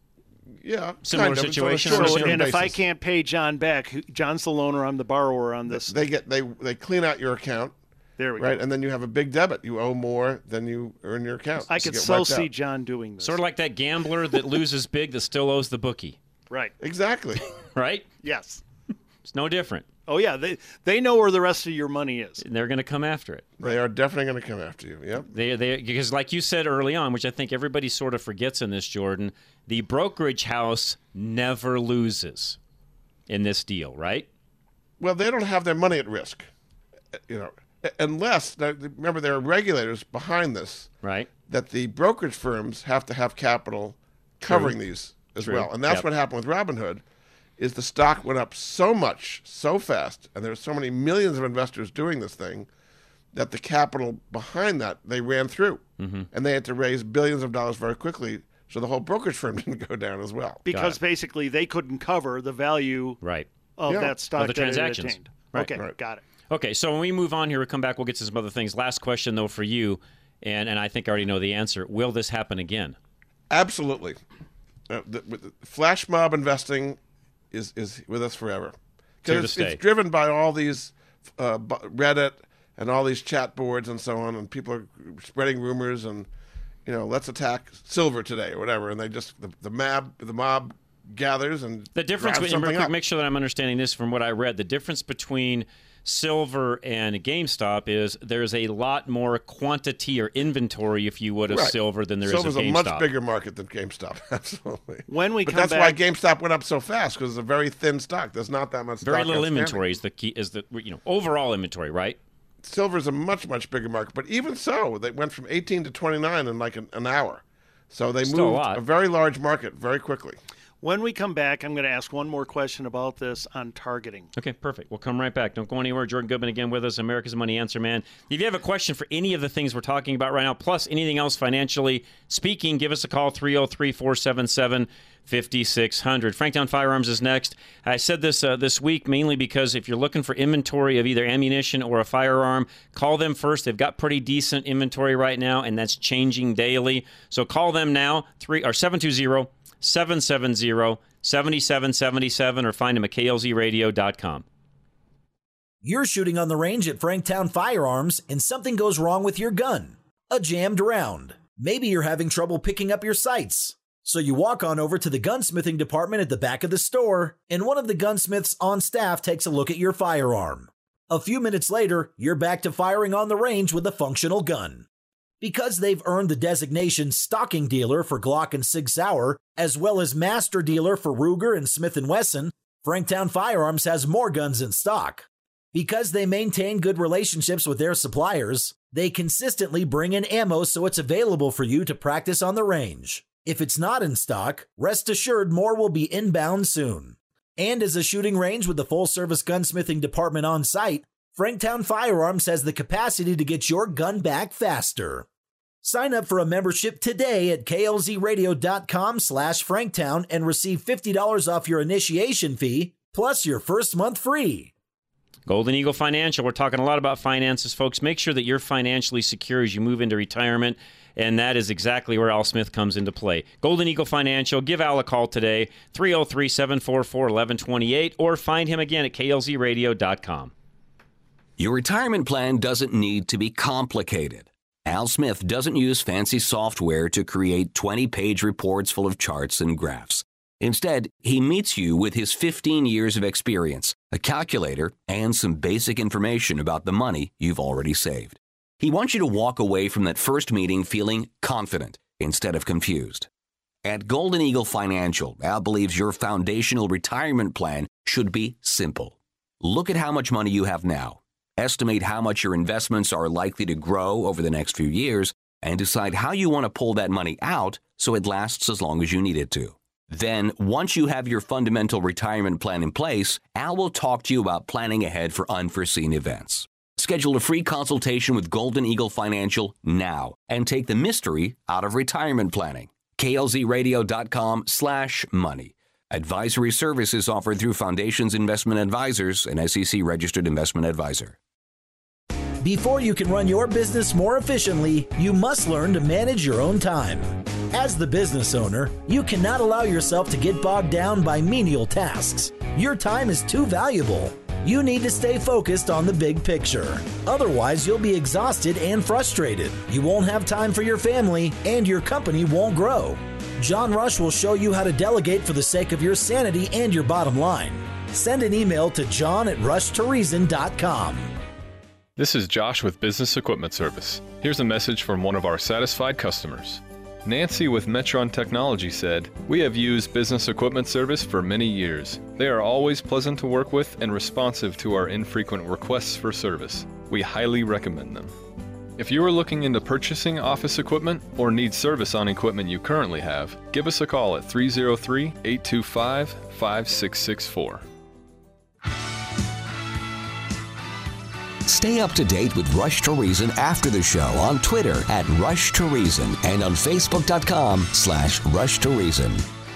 Yeah, similar kind of. situation. It's on a So, short-term and if I basis. can't pay John back, who- John's the loaner, I'm the borrower on this. They get they they clean out your account. There we right, go. and then you have a big debit. You owe more than you earn your account. I You could get so wiped see out. John doing this. Sort of like that gambler that loses big that still owes the bookie. Right. Exactly. Right? Yes. It's no different. Oh, yeah. They they know where the rest of your money is. And they're going to come after it. They are definitely going to come after you. Yep. They, they, because like you said early on, which I think everybody sort of forgets in this, Jordan, the brokerage house never loses in this deal, right? Well, they don't have their money at risk, you know, unless remember there are regulators behind this, right? That the brokerage firms have to have capital covering True. these as True. well, and that's Yep. what happened with Robinhood. Is the stock went up so much, so fast, and there's so many millions of investors doing this thing that the capital behind that they ran through, mm-hmm. and they had to raise billions of dollars very quickly, so the whole brokerage firm didn't go down as well. Because basically they couldn't cover the value right. of Yeah. that stock Of the that it transactions. attained. Right. Okay, Right. got it. Okay, so when we move on here, we'll come back, we'll get to some other things. Last question, though, for you, and, and I think I already know the answer. Will this happen again? Absolutely. Uh, the, the flash mob investing is, is with us forever. Here to Because it's, stay. it's driven by all these uh, bu- Reddit and all these chat boards and so on, and people are spreading rumors and, you know, let's attack silver today or whatever, and they just, the, the, mob, the mob gathers and The difference, drives between, real something quick, up. make sure that I'm understanding this from what I read. The difference between silver and GameStop is there's a lot more quantity or inventory, if you would, of Right. silver than there is Silver's of GameStop. a much bigger market than GameStop, absolutely. When we but come that's back, why GameStop went up so fast, because it's a very thin stock. There's not that much Very stock little outstanding. inventory is the key. Is the you know overall inventory, right? Silver's a much, much bigger market. But even so, they went from eighteen to twenty-nine in like an, an hour. So they Still a moved lot. a very large market very quickly. when we come back, I'm going to ask one more question about this on targeting. Okay, perfect. We'll come right back. Don't go anywhere. Jordan Goodman again with us, America's Money Answer Man. If you have a question for any of the things we're talking about right now, plus anything else financially speaking, give us a call, three oh three, four seven seven, five six zero zero. Franktown Firearms is next. I said this uh, this week mainly because if you're looking for inventory of either ammunition or a firearm, call them first. They've got pretty decent inventory right now, and that's changing daily. So call them now, three or seven two zero, seven seven zero, seven seven seven seven, or find them at K L Z radio dot com. You're shooting on the range at Franktown Firearms and something goes wrong with your gun. A jammed round. Maybe you're having trouble picking up your sights. So you walk on over to the gunsmithing department at the back of the store, and one of the gunsmiths on staff takes a look at your firearm. A few minutes later, you're back to firing on the range with a functional gun. Because they've earned the designation stocking dealer for Glock and Sig Sauer, as well as master dealer for Ruger and Smith and Wesson, Franktown Firearms has more guns in stock. Because they maintain good relationships with their suppliers, they consistently bring in ammo so it's available for you to practice on the range. If it's not in stock, rest assured more will be inbound soon. And as a shooting range with the full-service gunsmithing department on site, Franktown Firearms has the capacity to get your gun back faster. Sign up for a membership today at K L Z radio dot com slash Franktown and receive fifty dollars off your initiation fee, plus your first month free. Golden Eagle Financial. We're talking a lot about finances, folks. Make sure that you're financially secure as you move into retirement, and that is exactly where Al Smith comes into play. Golden Eagle Financial. Give Al a call today, three oh three, seven four four, one one two eight, or find him again at K L Z radio dot com. Your retirement plan doesn't need to be complicated. Al Smith doesn't use fancy software to create twenty-page reports full of charts and graphs. Instead, he meets you with his fifteen years of experience, a calculator, and some basic information about the money you've already saved. He wants you to walk away from that first meeting feeling confident instead of confused. At Golden Eagle Financial, Al believes your foundational retirement plan should be simple. Look at how much money you have now, estimate how much your investments are likely to grow over the next few years, and decide how you want to pull that money out so it lasts as long as you need it to. Then, once you have your fundamental retirement plan in place, Al will talk to you about planning ahead for unforeseen events. Schedule a free consultation with Golden Eagle Financial now and take the mystery out of retirement planning. K L Z radio dot com slash money. Advisory services offered through Foundations Investment Advisors, an S E C registered investment advisor. Before you can run your business more efficiently, you must learn to manage your own time. As the business owner, you cannot allow yourself to get bogged down by menial tasks. Your time is too valuable. You need to stay focused on the big picture. Otherwise, you'll be exhausted and frustrated. You won't have time for your family, and your company won't grow. John Rush will show you how to delegate for the sake of your sanity and your bottom line. Send an email to john at rush to reason dot com. This is Josh with Business Equipment Service. Here's a message from one of our satisfied customers. Nancy with Metron Technology said, "We have used Business Equipment Service for many years. They are always pleasant to work with and responsive to our infrequent requests for service. We highly recommend them." If you are looking into purchasing office equipment or need service on equipment you currently have, give us a call at three oh three, eight two five, five six six four. Stay up to date with Rush to Reason after the show on Twitter at Rush to Reason and on Facebook.com slash Rush to Reason.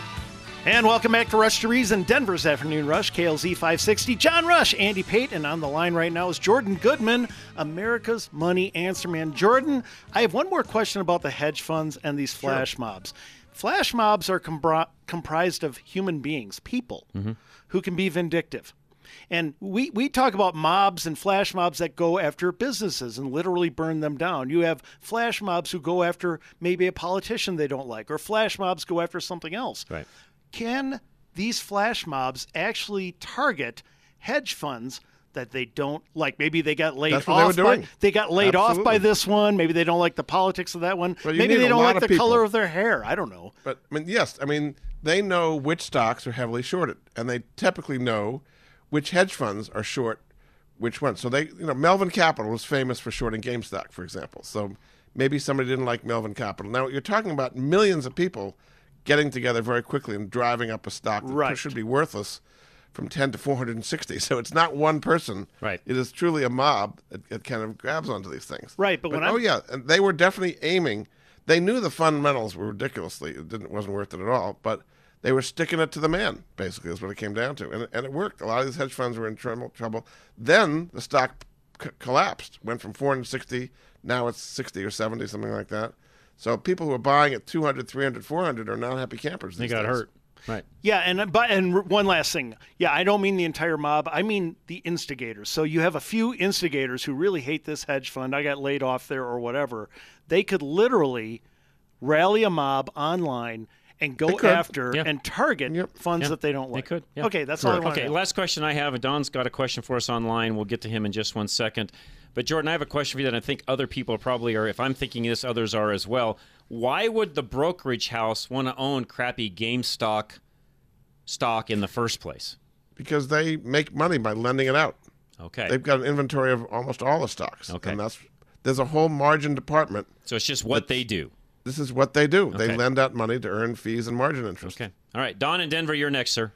And welcome back to Rush to Reason, Denver's Afternoon Rush, K L Z five sixty. John Rush, Andy Pate, and on the line right now is Jordan Goodman, America's Money Answer Man. Jordan, I have one more question about the hedge funds and these flash sure. mobs. Flash mobs are compri- comprised of human beings, people, mm-hmm. who can be vindictive. And we, we talk about mobs and flash mobs that go after businesses and literally burn them down. You have flash mobs who go after maybe a politician they don't like, or flash mobs go after something else. Right. Can these flash mobs actually target hedge funds that they don't like? Maybe they got laid That's what off. They, were doing. By, they got laid Absolutely. off by this one. Maybe they don't like the politics of that one. Well, Maybe they don't like the people. color of their hair. I don't know. But I mean, yes, I mean they know which stocks are heavily shorted, and they typically know which hedge funds are short which ones. So they, you know, Melvin Capital was famous for shorting GameStop, for example. So maybe somebody didn't like Melvin Capital. Now you're talking about millions of people getting together very quickly and driving up a stock that right. should be worthless from ten to four hundred sixty. So it's not one person. Right. It is truly a mob that, that kind of grabs onto these things. Right. But, but when oh I'm... yeah, and they were definitely aiming. They knew the fundamentals were ridiculously. It didn't wasn't worth it at all. But they were sticking it to the man, basically, is what it came down to. And, and it worked. A lot of these hedge funds were in trouble. trouble. Then the stock c- collapsed, went from four hundred sixty, now it's sixty or seventy, something like that. So people who are buying at two hundred, three hundred, four hundred are not happy campers They these got days. hurt. Right. Yeah, and but and one last thing. Yeah, I don't mean the entire mob. I mean the instigators. So you have a few instigators who really hate this hedge fund. I got laid off there or whatever. They could literally rally a mob online and go after yeah. and target yep. funds yeah. that they don't like. They could. Yeah. Okay, that's all I want Okay, to know. last question I have, and Don's got a question for us online. We'll get to him in just one second. But, Jordan, I have a question for you that I think other people probably are. If I'm thinking this, others are as well. Why would the brokerage house want to own crappy GameStop stock in the first place? Because they make money by lending it out. Okay. They've got an inventory of almost all the stocks. Okay. And that's there's a whole margin department. So it's just what they do. This is what they do. Okay. They lend out money to earn fees and margin interest. Okay. All right. Don in Denver, you're next, sir.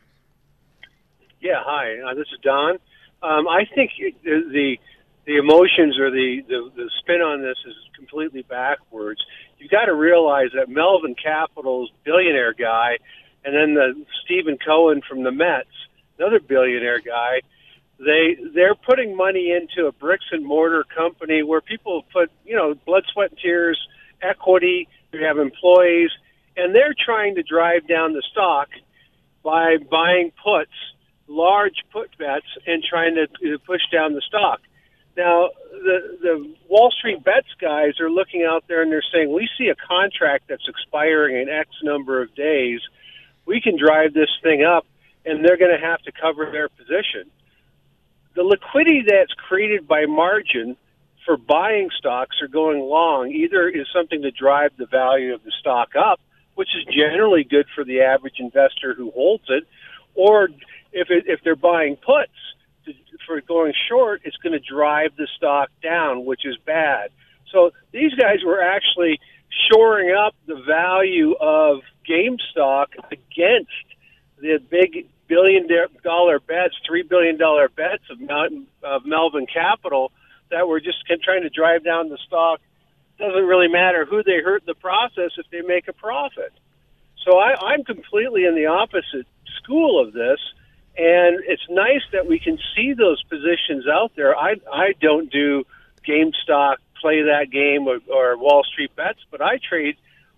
Yeah, hi. Uh, this is Don. Um, I think the, the the emotions or the, the, the spin on this is completely backwards. You got to realize that Melvin Capital's billionaire guy, and then the Stephen Cohen from the Mets, another billionaire guy, they they're putting money into a bricks and mortar company where people put, you know, blood, sweat, and tears, equity. They have employees, and they're trying to drive down the stock by buying puts, large put bets, and trying to push down the stock. Now, the the Wall Street Bets guys are looking out there and they're saying, we see a contract that's expiring in X number of days. We can drive this thing up, and they're going to have to cover their position. The liquidity that's created by margin for buying stocks or going long either is something to drive the value of the stock up, which is generally good for the average investor who holds it, or if it, if they're buying puts to, for going short, it's going to drive the stock down, which is bad. So these guys were actually shoring up the value of GameStop against the big billion dollar bets, three billion dollar bets of, Mount, of Melvin Capital that were just trying to drive down the stock. Doesn't really matter who they hurt in the process if they make a profit. So I, I'm completely in the opposite school of this, and it's nice that we can see those positions out there. I I don't do GameStop, play that game, or, or Wall Street Bets, but I trade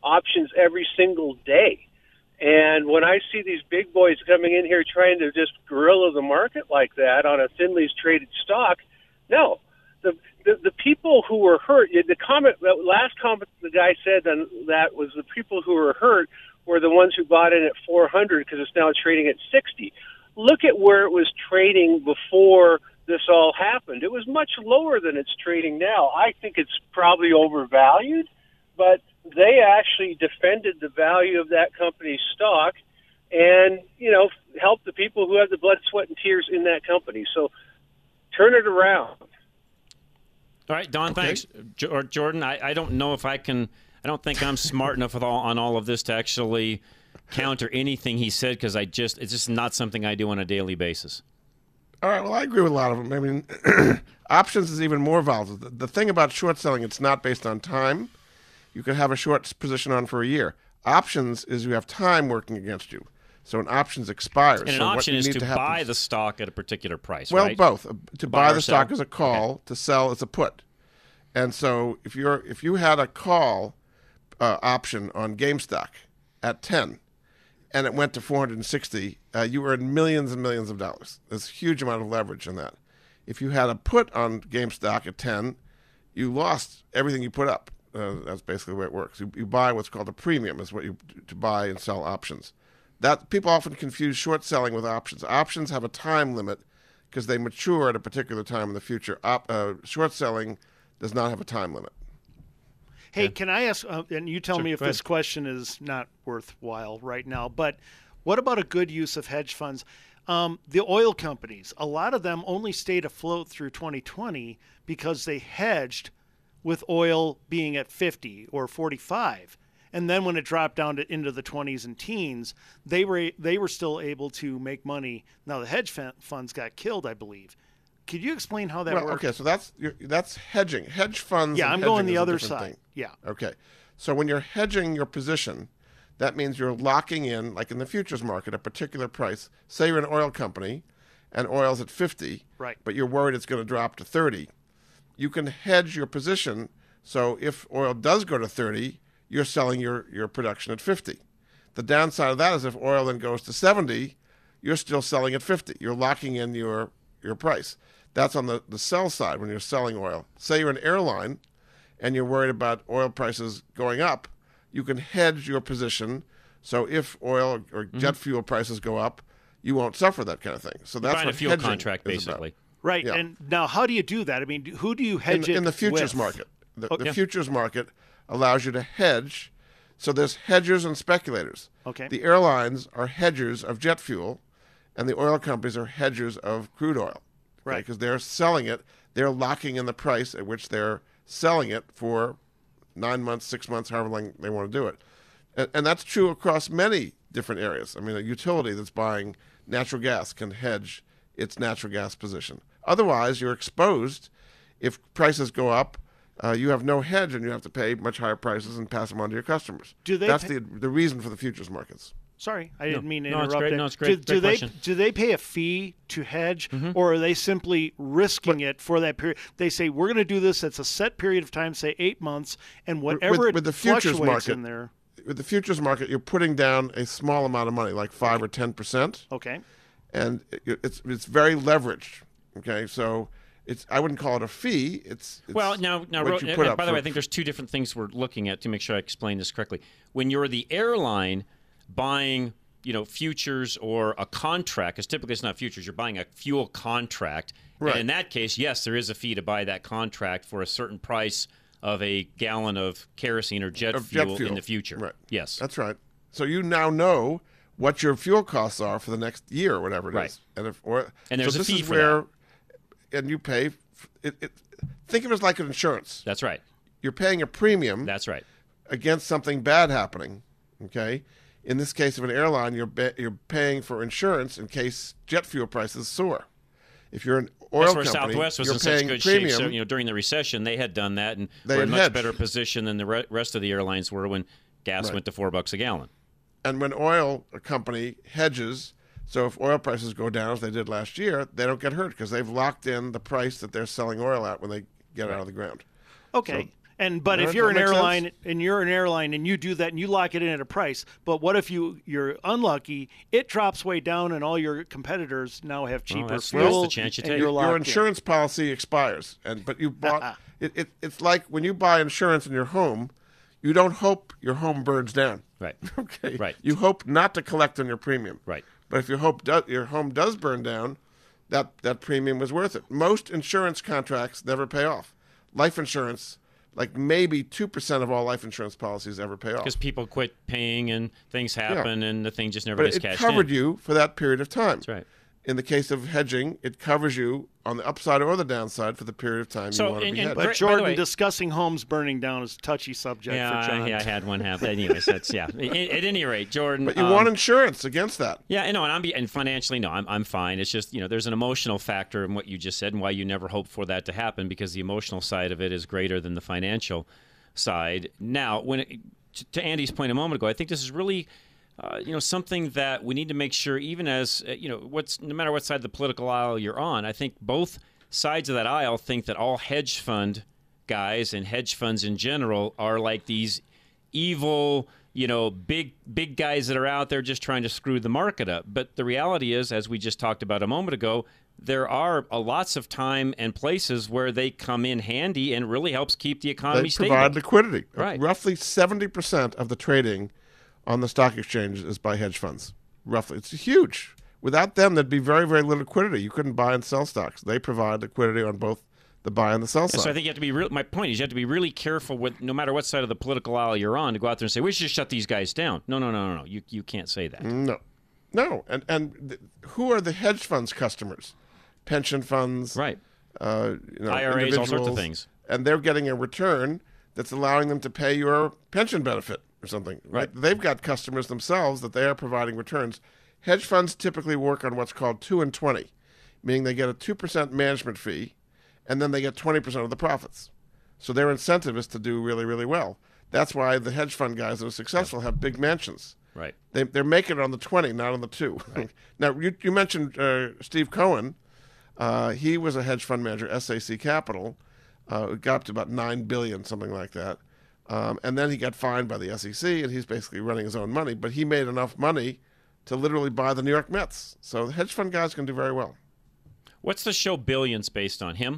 options every single day. And when I see these big boys coming in here trying to just guerrilla the market like that on a thinly traded stock, no. The, the the people who were hurt, the comment, the last comment the guy said on that was the people who were hurt were the ones who bought in at four hundred because it's now trading at sixty. Look at where it was trading before this all happened. It was much lower than it's trading now. I think it's probably overvalued, but they actually defended the value of that company's stock and, you know, helped the people who have the blood, sweat, and tears in that company. So turn it around. All right, Don, okay. Thanks. Jo- Jordan, I, I don't know if I can – I don't think I'm smart enough with all, on all of this to actually counter anything he said because I just – it's just not something I do on a daily basis. All right, well, I agree with a lot of them. I mean, options is even more volatile. The, the thing about short selling, it's not based on time. You could have a short position on for a year. Options is you have time working against you. So an options expires. And an so option is to, to buy the stock at a particular price, well, right? Well, both. To buy, buy the stock sell. is a call. Okay. To sell is a put. And so if you're if you had a call uh, option on GameStop at ten and it went to four hundred sixty, uh, you were in millions and millions of dollars. There's a huge amount of leverage in that. If you had a put on GameStop at ten, you lost everything you put up. Uh, that's basically the way it works. You, you buy what's called a premium, is what you to buy and sell options. That people often confuse short selling with options. Options have a time limit because they mature at a particular time in the future. Op, uh, short selling does not have a time limit. Hey, yeah. Can I ask, uh, and you tell sure, me if this question is not worthwhile right now, but what about a good use of hedge funds? Um, the oil companies, a lot of them only stayed afloat through twenty twenty because they hedged with oil being at fifty or forty-five. And then when it dropped down to into the twenties and teens, they were they were still able to make money. Now the hedge funds got killed, I believe. Could you explain how that well, works? Okay, so that's that's hedging. Hedge funds. Yeah, and I'm going the is a other different side. thing. Yeah. Okay, so when you're hedging your position, that means you're locking in, like in the futures market, a particular price. Say you're an oil company, and oil's at fifty, right? But you're worried it's going to drop to thirty. You can hedge your position. So if oil does go to thirty, you're selling your, your production at fifty. The downside of that is if oil then goes to seventy, you're still selling at fifty. You're locking in your, your price. That's on the, the sell side when you're selling oil. Say you're an airline and you're worried about oil prices going up, you can hedge your position. So if oil or mm-hmm. jet fuel prices go up, you won't suffer that kind of thing. So that's what a fuel hedging contract, is basically. about. Right. Yeah. And now how do you do that? I mean, who do you hedge in, it in the futures with? market? The, oh, the yeah. futures market allows you to hedge. So there's hedgers and speculators. Okay. The airlines are hedgers of jet fuel, and the oil companies are hedgers of crude oil. Right. Because they're selling it. They're locking in the price at which they're selling it for nine months, six months, however long they want to do it. And, and that's true across many different areas. I mean, a utility that's buying natural gas can hedge its natural gas position. Otherwise, you're exposed. If prices go up, uh, you have no hedge, and you have to pay much higher prices and pass them on to your customers. Do they That's pay- the the reason for the futures markets. Sorry, I didn't no. mean to no, interrupt. It's great. It. No, it's great. Do, great do they question. do they pay a fee to hedge, mm-hmm. or are they simply risking but, it for that period? They say we're going to do this. It's a set period of time, say eight months, and whatever with, it with the futures fluctuates market, in there. With the futures market, you're putting down a small amount of money, like five or ten percent. Okay. And it, it's it's very leveraged. Okay, so. It's I wouldn't call it a fee. It's, it's well now now. what Ro- you put uh, up by the for, way, I think there's two different things we're looking at to make sure I explain this correctly. When you're the airline buying, you know, futures or a contract, because typically it's not futures. You're buying a fuel contract, right. And in that case, yes, there is a fee to buy that contract for a certain price of a gallon of kerosene or jet, of fuel, jet fuel in the future. Right. Yes, that's right. So you now know what your fuel costs are for the next year, or whatever it right. is, and if or and there's so a this fee is for where, that. And you pay. It, it, think of it as like an insurance. That's right. You're paying a premium. That's right. Against something bad happening. Okay. In this case of an airline, you're be, you're paying for insurance in case jet fuel prices soar. If you're an oil That's where company, Southwest was you're in such paying good premium. shape. So, you know, during the recession, they had done that, and They were in had much hedged. better position than the re- rest of the airlines were when gas Right. went to four bucks a gallon. And when oil a company hedges, so if oil prices go down, as they did last year, they don't get hurt because they've locked in the price that they're selling oil at when they get right. out of the ground. Okay. So And but That- if you're that an makes airline sense. and you're an airline and you do that and you lock it in at a price, but what if you you're unlucky? It drops way down, and all your competitors now have cheaper that's- fuel. that's the chance you and take. You're locked Your in. insurance policy expires, and but you bought it, it. It's like when you buy insurance in your home, you don't hope your home burns down. Right. Okay. Right. You hope not to collect on your premium. Right. But if you hope do, your home does burn down, that that premium was worth it. Most insurance contracts never pay off. Life insurance, like maybe two percent of all life insurance policies ever pay off. Because people quit paying and things happen and the thing just never But gets it cashed covered in. you for that period of time. That's right. In the case of hedging, it covers you on the upside or the downside for the period of time So, you want to and- be and hedged. But By the Jordan, way- discussing homes burning down is a touchy subject Yeah, for John. yeah, I had one happen. Anyways, that's yeah. At, at any rate, Jordan. But you um, want insurance against that. Yeah, I know, and I'm be- and financially, no, I'm I'm fine. It's just you know, there's an emotional factor in what you just said, and why you never hope for that to happen, because the emotional side of it is greater than the financial side. Now, when it, to Andy's point a moment ago, I think this is really. Uh, you know, something that we need to make sure, even as uh, you know, what's no matter what side of the political aisle you're on, I think both sides of that aisle think that all hedge fund guys and hedge funds in general are like these evil, you know, big big guys that are out there just trying to screw the market up. But the reality is, as we just talked about a moment ago, there are uh, lots of time and places where they come in handy and really helps keep the economy They stable. provide liquidity. Right. Roughly seventy percent of the trading on the stock exchange is by hedge funds. Roughly. It's huge. Without them, there'd be very, very little liquidity. You couldn't buy and sell stocks. They provide liquidity on both the buy and the sell side. So I think you have to be real. My point is, you have to be really careful with no matter what side of the political aisle you're on to go out there and say we should shut these guys down. No, no, no, no, no. You you can't say that. No, no. And and th- who are the hedge funds customers? Pension funds, right? Uh, you know, I R As, all sorts of individuals. things. And they're getting a return that's allowing them to pay your pension benefit or something. Right? They've got customers themselves that they are providing returns. Hedge funds typically work on what's called two and twenty, meaning they get a two percent management fee, and then they get twenty percent of the profits. So their incentive is to do really, really well. That's why the hedge fund guys that are successful have big mansions. Right. They, they're making it on the twenty, not on the two. Right. Now, you, you mentioned uh, Steve Cohen. Uh, he was a hedge fund manager, S A C Capital. Uh, it got up to about nine billion dollars, something like that. Um, and then he got fined by the S E C, and he's basically running his own money. But he made enough money to literally buy the New York Mets. So the hedge fund guys can do very well. What's the show Billions based on? Him?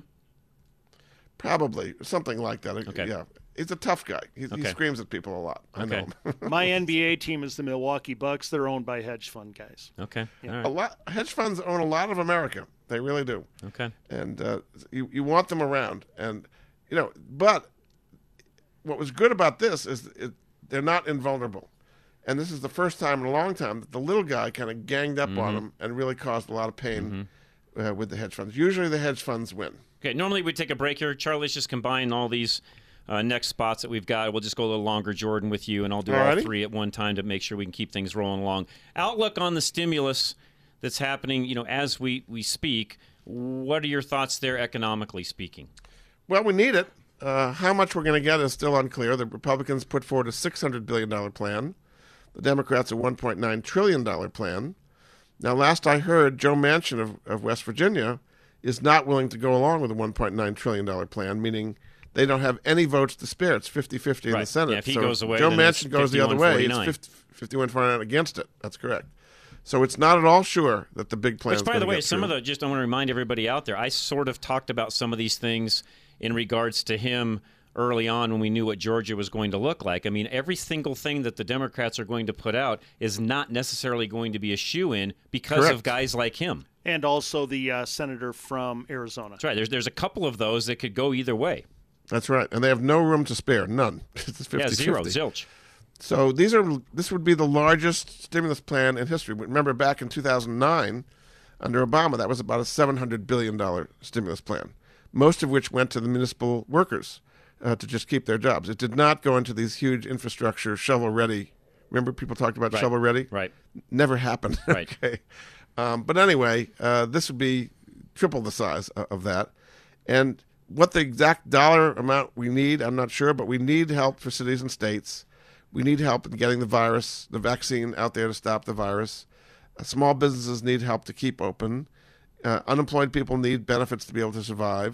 Probably. Something like that. Okay. Yeah. He's a tough guy. He, he Okay. screams at people a lot. I Okay. know him. My N B A team is the Milwaukee Bucks. They're owned by hedge fund guys. Okay. Yeah. All right. A lot. Hedge funds own a lot of America. They really do. Okay. And uh, you you want them around, and you know. But what was good about this is it, they're not invulnerable, and this is the first time in a long time that the little guy kind of ganged up on Mhm. them and really caused a lot of pain uh, with the hedge funds. Usually, the hedge funds win. Okay, normally we take a break here. Charlie, let's just combine all these uh, next spots that we've got. We'll just go a little longer, Jordan, with you, and I'll do all Alrighty. three at one time to make sure we can keep things rolling along. Outlook on the stimulus that's happening, you know, as we, we speak. What are your thoughts there, economically speaking? Well, we need it. Uh, how much we're going to get is still unclear. The Republicans put forward a six hundred billion dollars plan. The Democrats a one point nine trillion dollars plan. Now, last I heard, Joe Manchin of, of West Virginia is not willing to go along with a one point nine trillion dollars plan, meaning they don't have any votes to spare. It's fifty-fifty in the Right. Senate. Yeah, if he so goes away, Joe then it's Manchin goes the other way. It's fifty-one fifty, fifty-one forty-nine against it. That's correct. So it's not at all sure that the big plan Which, is by going the to way, get some through. of the, just I want to remind everybody out there, I sort of talked about some of these things in regards to him early on when we knew what Georgia was going to look like. I mean, every single thing that the Democrats are going to put out is not necessarily going to be a shoo-in because Correct. of guys like him. And also the uh, senator from Arizona. That's right. There's there's a couple of those that could go either way. That's right. And they have no room to spare. None. It's fifty, Yeah, zero, fifty. zilch. So these are this would be the largest stimulus plan in history. Remember back in two thousand nine, under Obama, that was about a seven hundred billion dollars stimulus plan, most of which went to the municipal workers uh, to just keep their jobs. It did not go into these huge infrastructure, shovel-ready. Remember people talked about Right. shovel-ready? Right. Never happened. Right. Okay. Um, but anyway, uh, this would be triple the size of, of that. And what the exact dollar amount we need, I'm not sure, but we need help for cities and states. We need help in getting the virus, the vaccine out there to stop the virus. Uh, small businesses need help to keep open. Uh, unemployed people need benefits to be able to survive.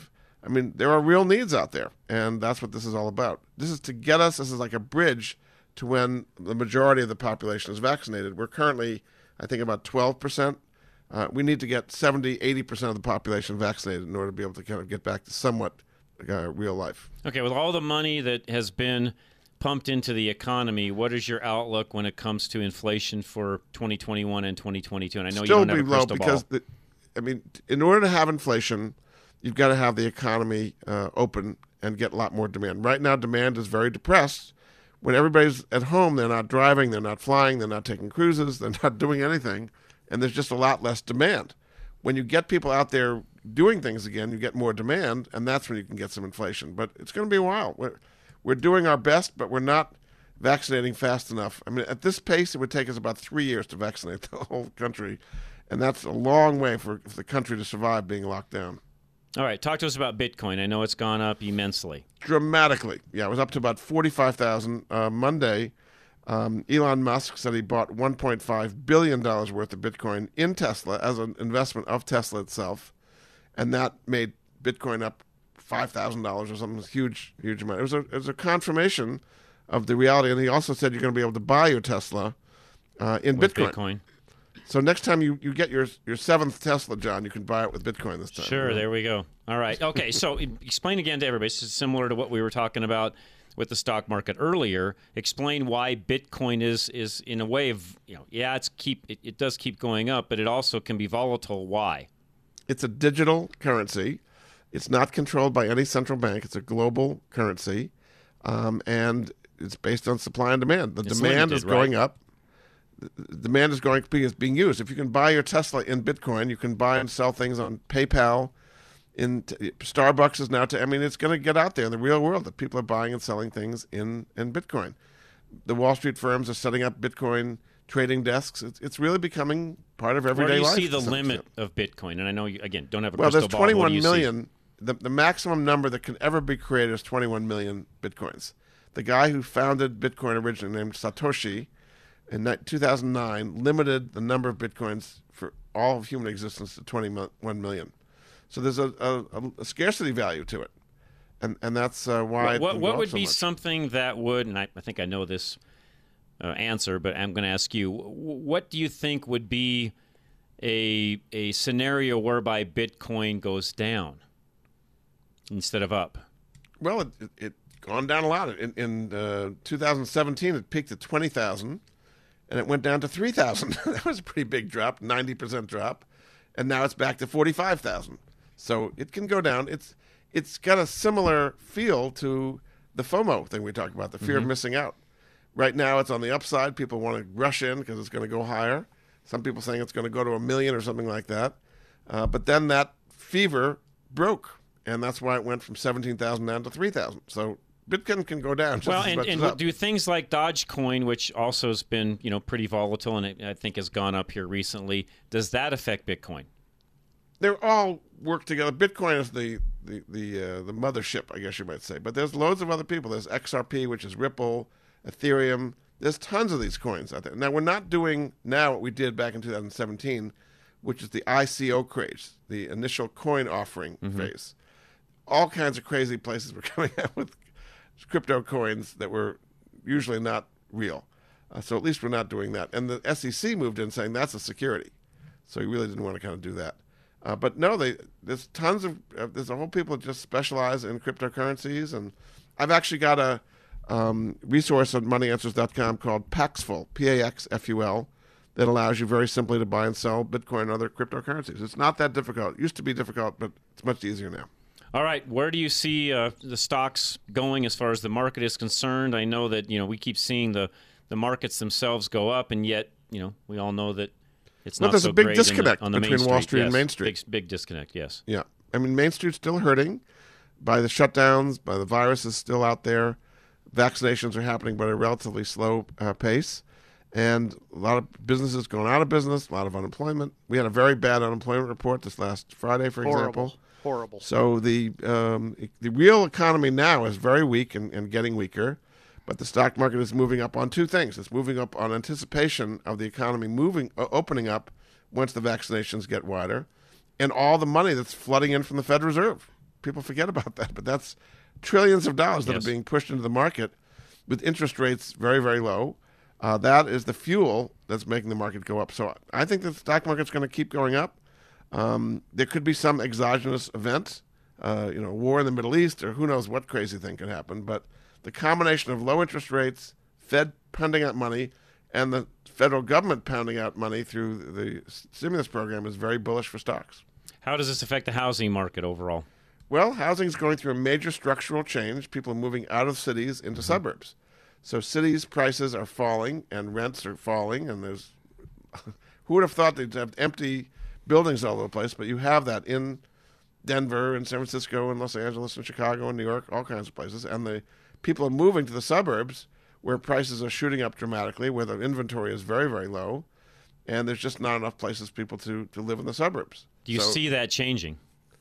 I mean, there are real needs out there, and that's what this is all about. This is to get us, this is like a bridge to when the majority of the population is vaccinated. We're currently, I think, about twelve percent. Uh, we need to get seventy, eighty percent of the population vaccinated in order to be able to kind of get back to somewhat uh, real life. Okay, with all the money that has been pumped into the economy, what is your outlook when it comes to inflation for twenty twenty-one and twenty twenty-two? And I know Still you don't have a be low crystal because, ball. the, I mean, in order to have inflation, you've got to have the economy uh, open and get a lot more demand. Right now, demand is very depressed. When everybody's at home, they're not driving, they're not flying, they're not taking cruises, they're not doing anything, and there's just a lot less demand. When you get people out there doing things again, you get more demand, and that's when you can get some inflation. But it's going to be a while. We're, we're doing our best, but we're not vaccinating fast enough. I mean, at this pace, it would take us about three years to vaccinate the whole country, and that's a long way for, for the country to survive being locked down. All right, talk to us about Bitcoin. I know it's gone up immensely. Dramatically. Yeah, it was up to about forty-five thousand uh, Monday. Um, Elon Musk said he bought one point five billion dollars worth of Bitcoin in Tesla as an investment of Tesla itself, and that made Bitcoin up five thousand dollars or something. It was a huge, huge amount. It was a, it was a confirmation of the reality, and he also said you're going to be able to buy your Tesla uh, in With Bitcoin. Bitcoin. So next time you, you get your your seventh Tesla, John, you can buy it with Bitcoin this time. Sure, there we go. All right. Okay, so explain again to everybody. This is similar to what we were talking about with the stock market earlier. Explain why Bitcoin is is in a way of, you know, yeah, it's keep it, it does keep going up, but it also can be volatile. Why? It's a digital currency. It's not controlled by any central bank. It's a global currency, um, and it's based on supply and demand. The It's demand limited, is going right? up. The demand is going is being used. If you can buy your Tesla in Bitcoin, you can buy and sell things on PayPal. In t- Starbucks is now. T- I mean, it's going to get out there in the real world that people are buying and selling things in, in Bitcoin. The Wall Street firms are setting up Bitcoin trading desks. It's, it's really becoming part of everyday life. Where do you see to the some limit extent. of Bitcoin? And I know you again don't have a Well, crystal there's ball. What do twenty-one you see? million. The, the maximum number that can ever be created is twenty-one million Bitcoins. The guy who founded Bitcoin originally, named Satoshi, in two thousand nine, limited the number of Bitcoins for all of human existence to twenty-one million. So there's a, a, a scarcity value to it, and and that's uh, why. What, what, it can what go would up so be much. something that would, and I, I think I know this uh, answer, but I'm going to ask you, w- what do you think would be a a scenario whereby Bitcoin goes down instead of up? Well, it, it, it gone down a lot. In, in uh, two thousand seventeen, it peaked at twenty thousand, and it went down to three thousand. That was a pretty big drop, ninety percent drop, and now it's back to forty-five thousand. So it can go down. It's it's got a similar feel to the FOMO thing we talked about, the fear Mhm. of missing out. Right now, it's on the upside. People want to rush in because it's going to go higher. Some people saying it's going to go to a million or something like that. Uh, but then that fever broke, and that's why it went from seventeen thousand down to three thousand. So Bitcoin can go down just Well, as and, much and as up. do things like Dogecoin, which also has been, you know, pretty volatile and it, I think has gone up here recently, does that affect Bitcoin? They're all work together. Bitcoin is the the the, uh, the mothership, I guess you might say. But there's loads of other people. There's X R P, which is Ripple, Ethereum. There's tons of these coins out there. Now, we're not doing now what we did back in two thousand seventeen, which is the I C O craze, the initial coin offering Mhm. phase. All kinds of crazy places were coming out with crypto coins that were usually not real. Uh, so at least we're not doing that. And the S E C moved in saying that's a security. So you really didn't want to kind of do that. Uh, but no, they there's tons of uh, there's a whole people that just specialize in cryptocurrencies, and I've actually got a um, resource on money answers dot com called Paxful, P A X F U L, that allows you very simply to buy and sell Bitcoin and other cryptocurrencies. It's not that difficult. It used to be difficult, but it's much easier now. All right, where do you see uh, the stocks going as far as the market is concerned? I know that, you know, we keep seeing the, the markets themselves go up, and yet, you know, we all know that it's Well, not there's so a big great in the- disconnect on the between Main Wall Street. Street and Yes, Main Street. Big, big disconnect, yes. Yeah. I mean, Main Street's still hurting by the shutdowns, by the virus is still out there. Vaccinations are happening but at a relatively slow uh, pace. And a lot of businesses going out of business, a lot of unemployment. We had a very bad unemployment report this last Friday, for Horrible. example. Horrible. So the um, the real economy now is very weak and, and getting weaker. But the stock market is moving up on two things. It's moving up on anticipation of the economy moving, uh, opening up once the vaccinations get wider, and all the money that's flooding in from the Fed Reserve. people forget about that, but that's trillions of dollars that Yes. are being pushed into the market with interest rates very, very low. Uh, that is the fuel that's making the market go up. So I think the stock market's going to keep going up. Um, there could be some exogenous event, uh, you know, war in the Middle East, or who knows what crazy thing could happen. But the combination of low interest rates, Fed pounding out money, and the federal government pounding out money through the stimulus program is very bullish for stocks. How does this affect the housing market overall? Well, housing is going through a major structural change. People are moving out of cities into Mm-hmm. suburbs. So cities' prices are falling and rents are falling, and there's who would have thought they'd have empty buildings all over the place, but you have that in Denver and San Francisco and Los Angeles and Chicago and New York, all kinds of places. And the people are moving to the suburbs where prices are shooting up dramatically, where the inventory is very, very low, and there's just not enough places people to, to live in the suburbs. Do you So see that changing?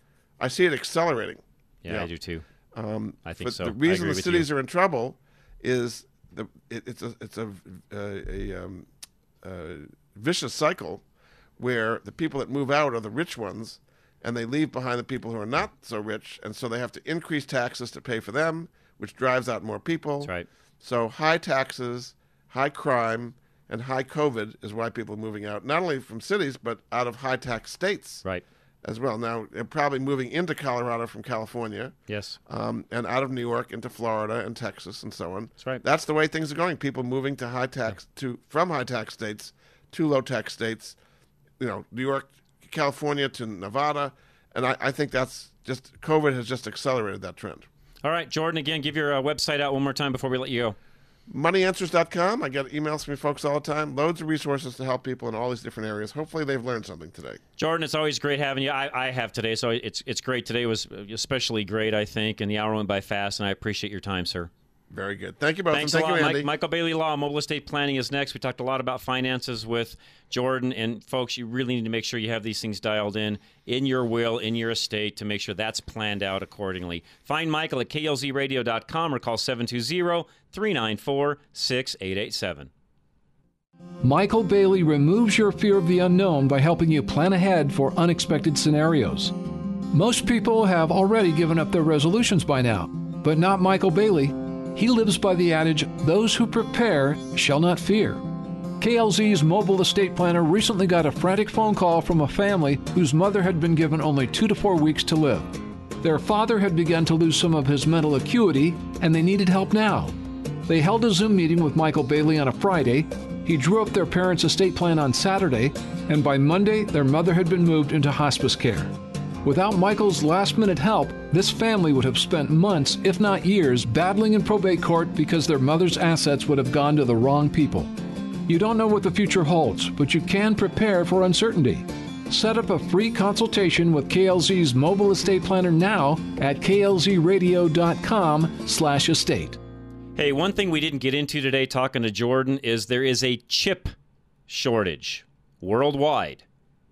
I see it accelerating. Yeah, I do too. Um, I think but so. The I reason agree the with cities you. are in trouble is the it, it's a it's a, uh, a um, uh, vicious cycle where the people that move out are the rich ones, and they leave behind the people who are not so rich, and so they have to increase taxes to pay for them, which drives out more people. That's right. So high taxes, high crime, and high COVID is why people are moving out, not only from cities, but out of high tax states. Right. As well. Now, they're probably moving into Colorado from California. Yes. Um, and out of New York into Florida and Texas and so on. That's right. That's the way things are going. People moving to high tax to from high tax states to low tax states. You know, New York, California to Nevada, and I, I think that's just COVID has just accelerated that trend. All right, Jordan. Again, give your uh, website out one more time before we let you go. money answers dot com. I get emails from you folks all the time. Loads of resources to help people in all these different areas. Hopefully, they've learned something today. Jordan, it's always great having you. I, I have today, so it's it's great. Today was especially great, I think, and the hour went by fast, and I appreciate your time, sir. Very good. Thank you both. Thanks and a thank lot, you, Mike. Andy. Michael Bailey Law, Mobile Estate Planning is next. We talked a lot about finances with Jordan, and folks, you really need to make sure you have these things dialed in in your will, in your estate, to make sure that's planned out accordingly. Find Michael at K L Z radio dot com or call seven two zero, three nine four, six eight eight seven. Michael Bailey removes your fear of the unknown by helping you plan ahead for unexpected scenarios. Most people have already given up their resolutions by now, but not Michael Bailey. He lives by the adage, those who prepare shall not fear. K L Z's mobile estate planner recently got a frantic phone call from a family whose mother had been given only two to four weeks to live. Their father had begun to lose some of his mental acuity, and they needed help now. They held a Zoom meeting with Michael Bailey on a Friday. He drew up their parents' estate plan on Saturday, and by Monday, their mother had been moved into hospice care. Without Michael's last-minute help, this family would have spent months, if not years, battling in probate court because their mother's assets would have gone to the wrong people. You don't know what the future holds, but you can prepare for uncertainty. Set up a free consultation with K L Z's mobile estate planner now at K L Z radio dot com slash estate. Hey, one thing we didn't get into today talking to Jordan is there is a chip shortage worldwide.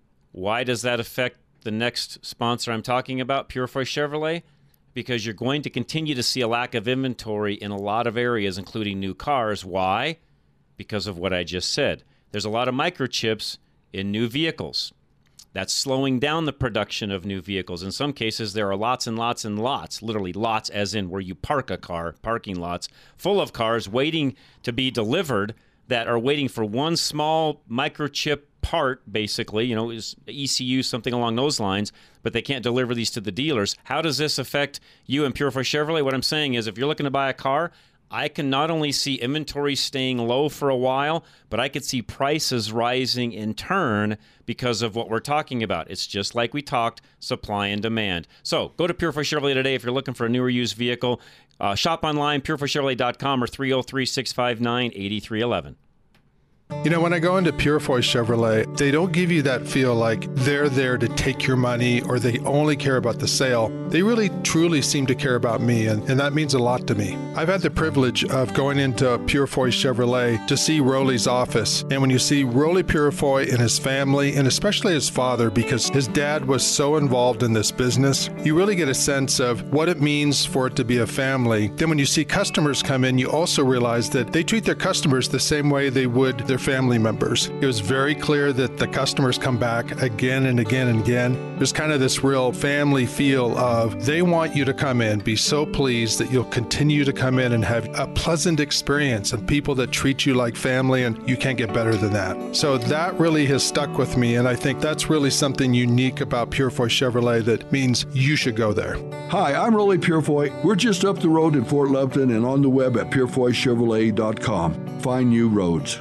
Why does that affect the next sponsor I'm talking about, Purefoy Chevrolet? Because you're going to continue to see a lack of inventory in a lot of areas, including new cars. Why? Because of what I just said. There's a lot of microchips in new vehicles. That's slowing down the production of new vehicles. In some cases, there are lots and lots and lots, literally lots as in where you park a car, parking lots, full of cars waiting to be delivered that are waiting for one small microchip part, basically, you know, is E C U, something along those lines, but they can't deliver these to the dealers. How does this affect you and Purefoy Chevrolet? What I'm saying is if you're looking to buy a car, I can not only see inventory staying low for a while, but I could see prices rising in turn because of what we're talking about. It's just like we talked, supply and demand. So go to Purefoy Chevrolet today if you're looking for a new or used vehicle. Uh, shop online, purefoy chevrolet dot com or three oh three, six five nine, eight three one one. You know, when I go into Purefoy Chevrolet, they don't give you that feel like they're there to take your money or they only care about the sale. They really, truly seem to care about me, and, and that means a lot to me. I've had the privilege of going into Purefoy Chevrolet to see Rolly's office. And when you see Rolly Purefoy and his family, and especially his father, because his dad was so involved in this business, you really get a sense of what it means for it to be a family. Then when you see customers come in, you also realize that they treat their customers the same way they would their family members. It was very clear that the customers come back again and again and again. There's kind of this real family feel of they want you to come in, be so pleased that you'll continue to come in and have a pleasant experience and people that treat you like family, and you can't get better than that. So that really has stuck with me, and I think that's really something unique about Purefoy Chevrolet that means you should go there. Hi, I'm Rolly Purefoy. We're just up the road in Fort Leaventon and on the web at purefoy chevrolet dot com. Find new roads.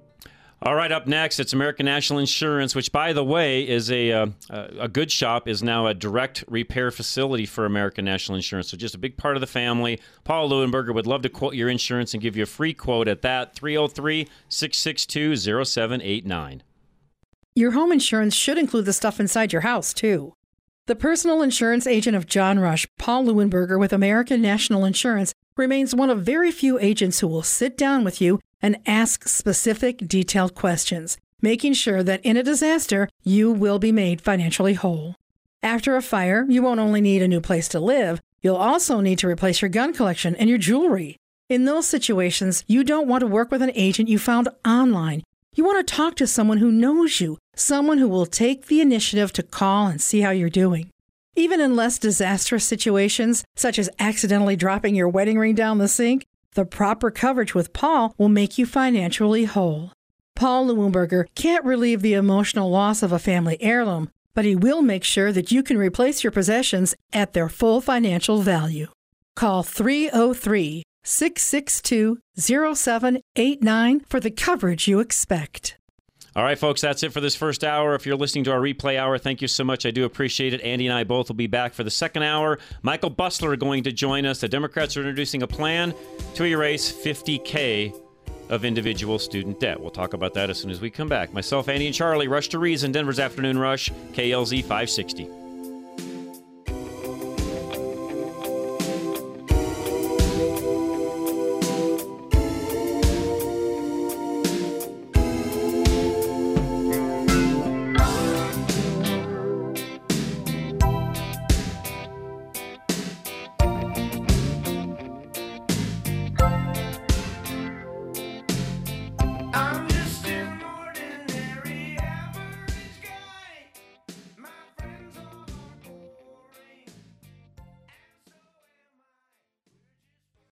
All right, up next, it's American National Insurance, which, by the way, is a uh, a good shop, is now a direct repair facility for American National Insurance. So just a big part of the family. Paul Leuenberger would love to quote your insurance and give you a free quote at that, three oh three, six six two, oh seven eight nine. Your home insurance should include the stuff inside your house, too. The personal insurance agent of John Rush, Paul Leuenberger with American National Insurance, remains one of very few agents who will sit down with you and ask specific, detailed questions, making sure that in a disaster, you will be made financially whole. After a fire, you won't only need a new place to live, you'll also need to replace your gun collection and your jewelry. In those situations, you don't want to work with an agent you found online. You want to talk to someone who knows you, someone who will take the initiative to call and see how you're doing. Even in less disastrous situations, such as accidentally dropping your wedding ring down the sink, the proper coverage with Paul will make you financially whole. Paul Leuenberger can't relieve the emotional loss of a family heirloom, but he will make sure that you can replace your possessions at their full financial value. Call three oh three, six six two, oh seven eight nine for the coverage you expect. All right, folks, that's it for this first hour. If you're listening to our replay hour, thank you so much. I do appreciate it. Andy and I both will be back for the second hour. Michael Bustler are going to join us. The Democrats are introducing a plan to erase fifty K of individual student debt. We'll talk about that as soon as we come back. Myself, Andy, and Charlie, Rush to Reason, Denver's Afternoon Rush, K L Z five sixty.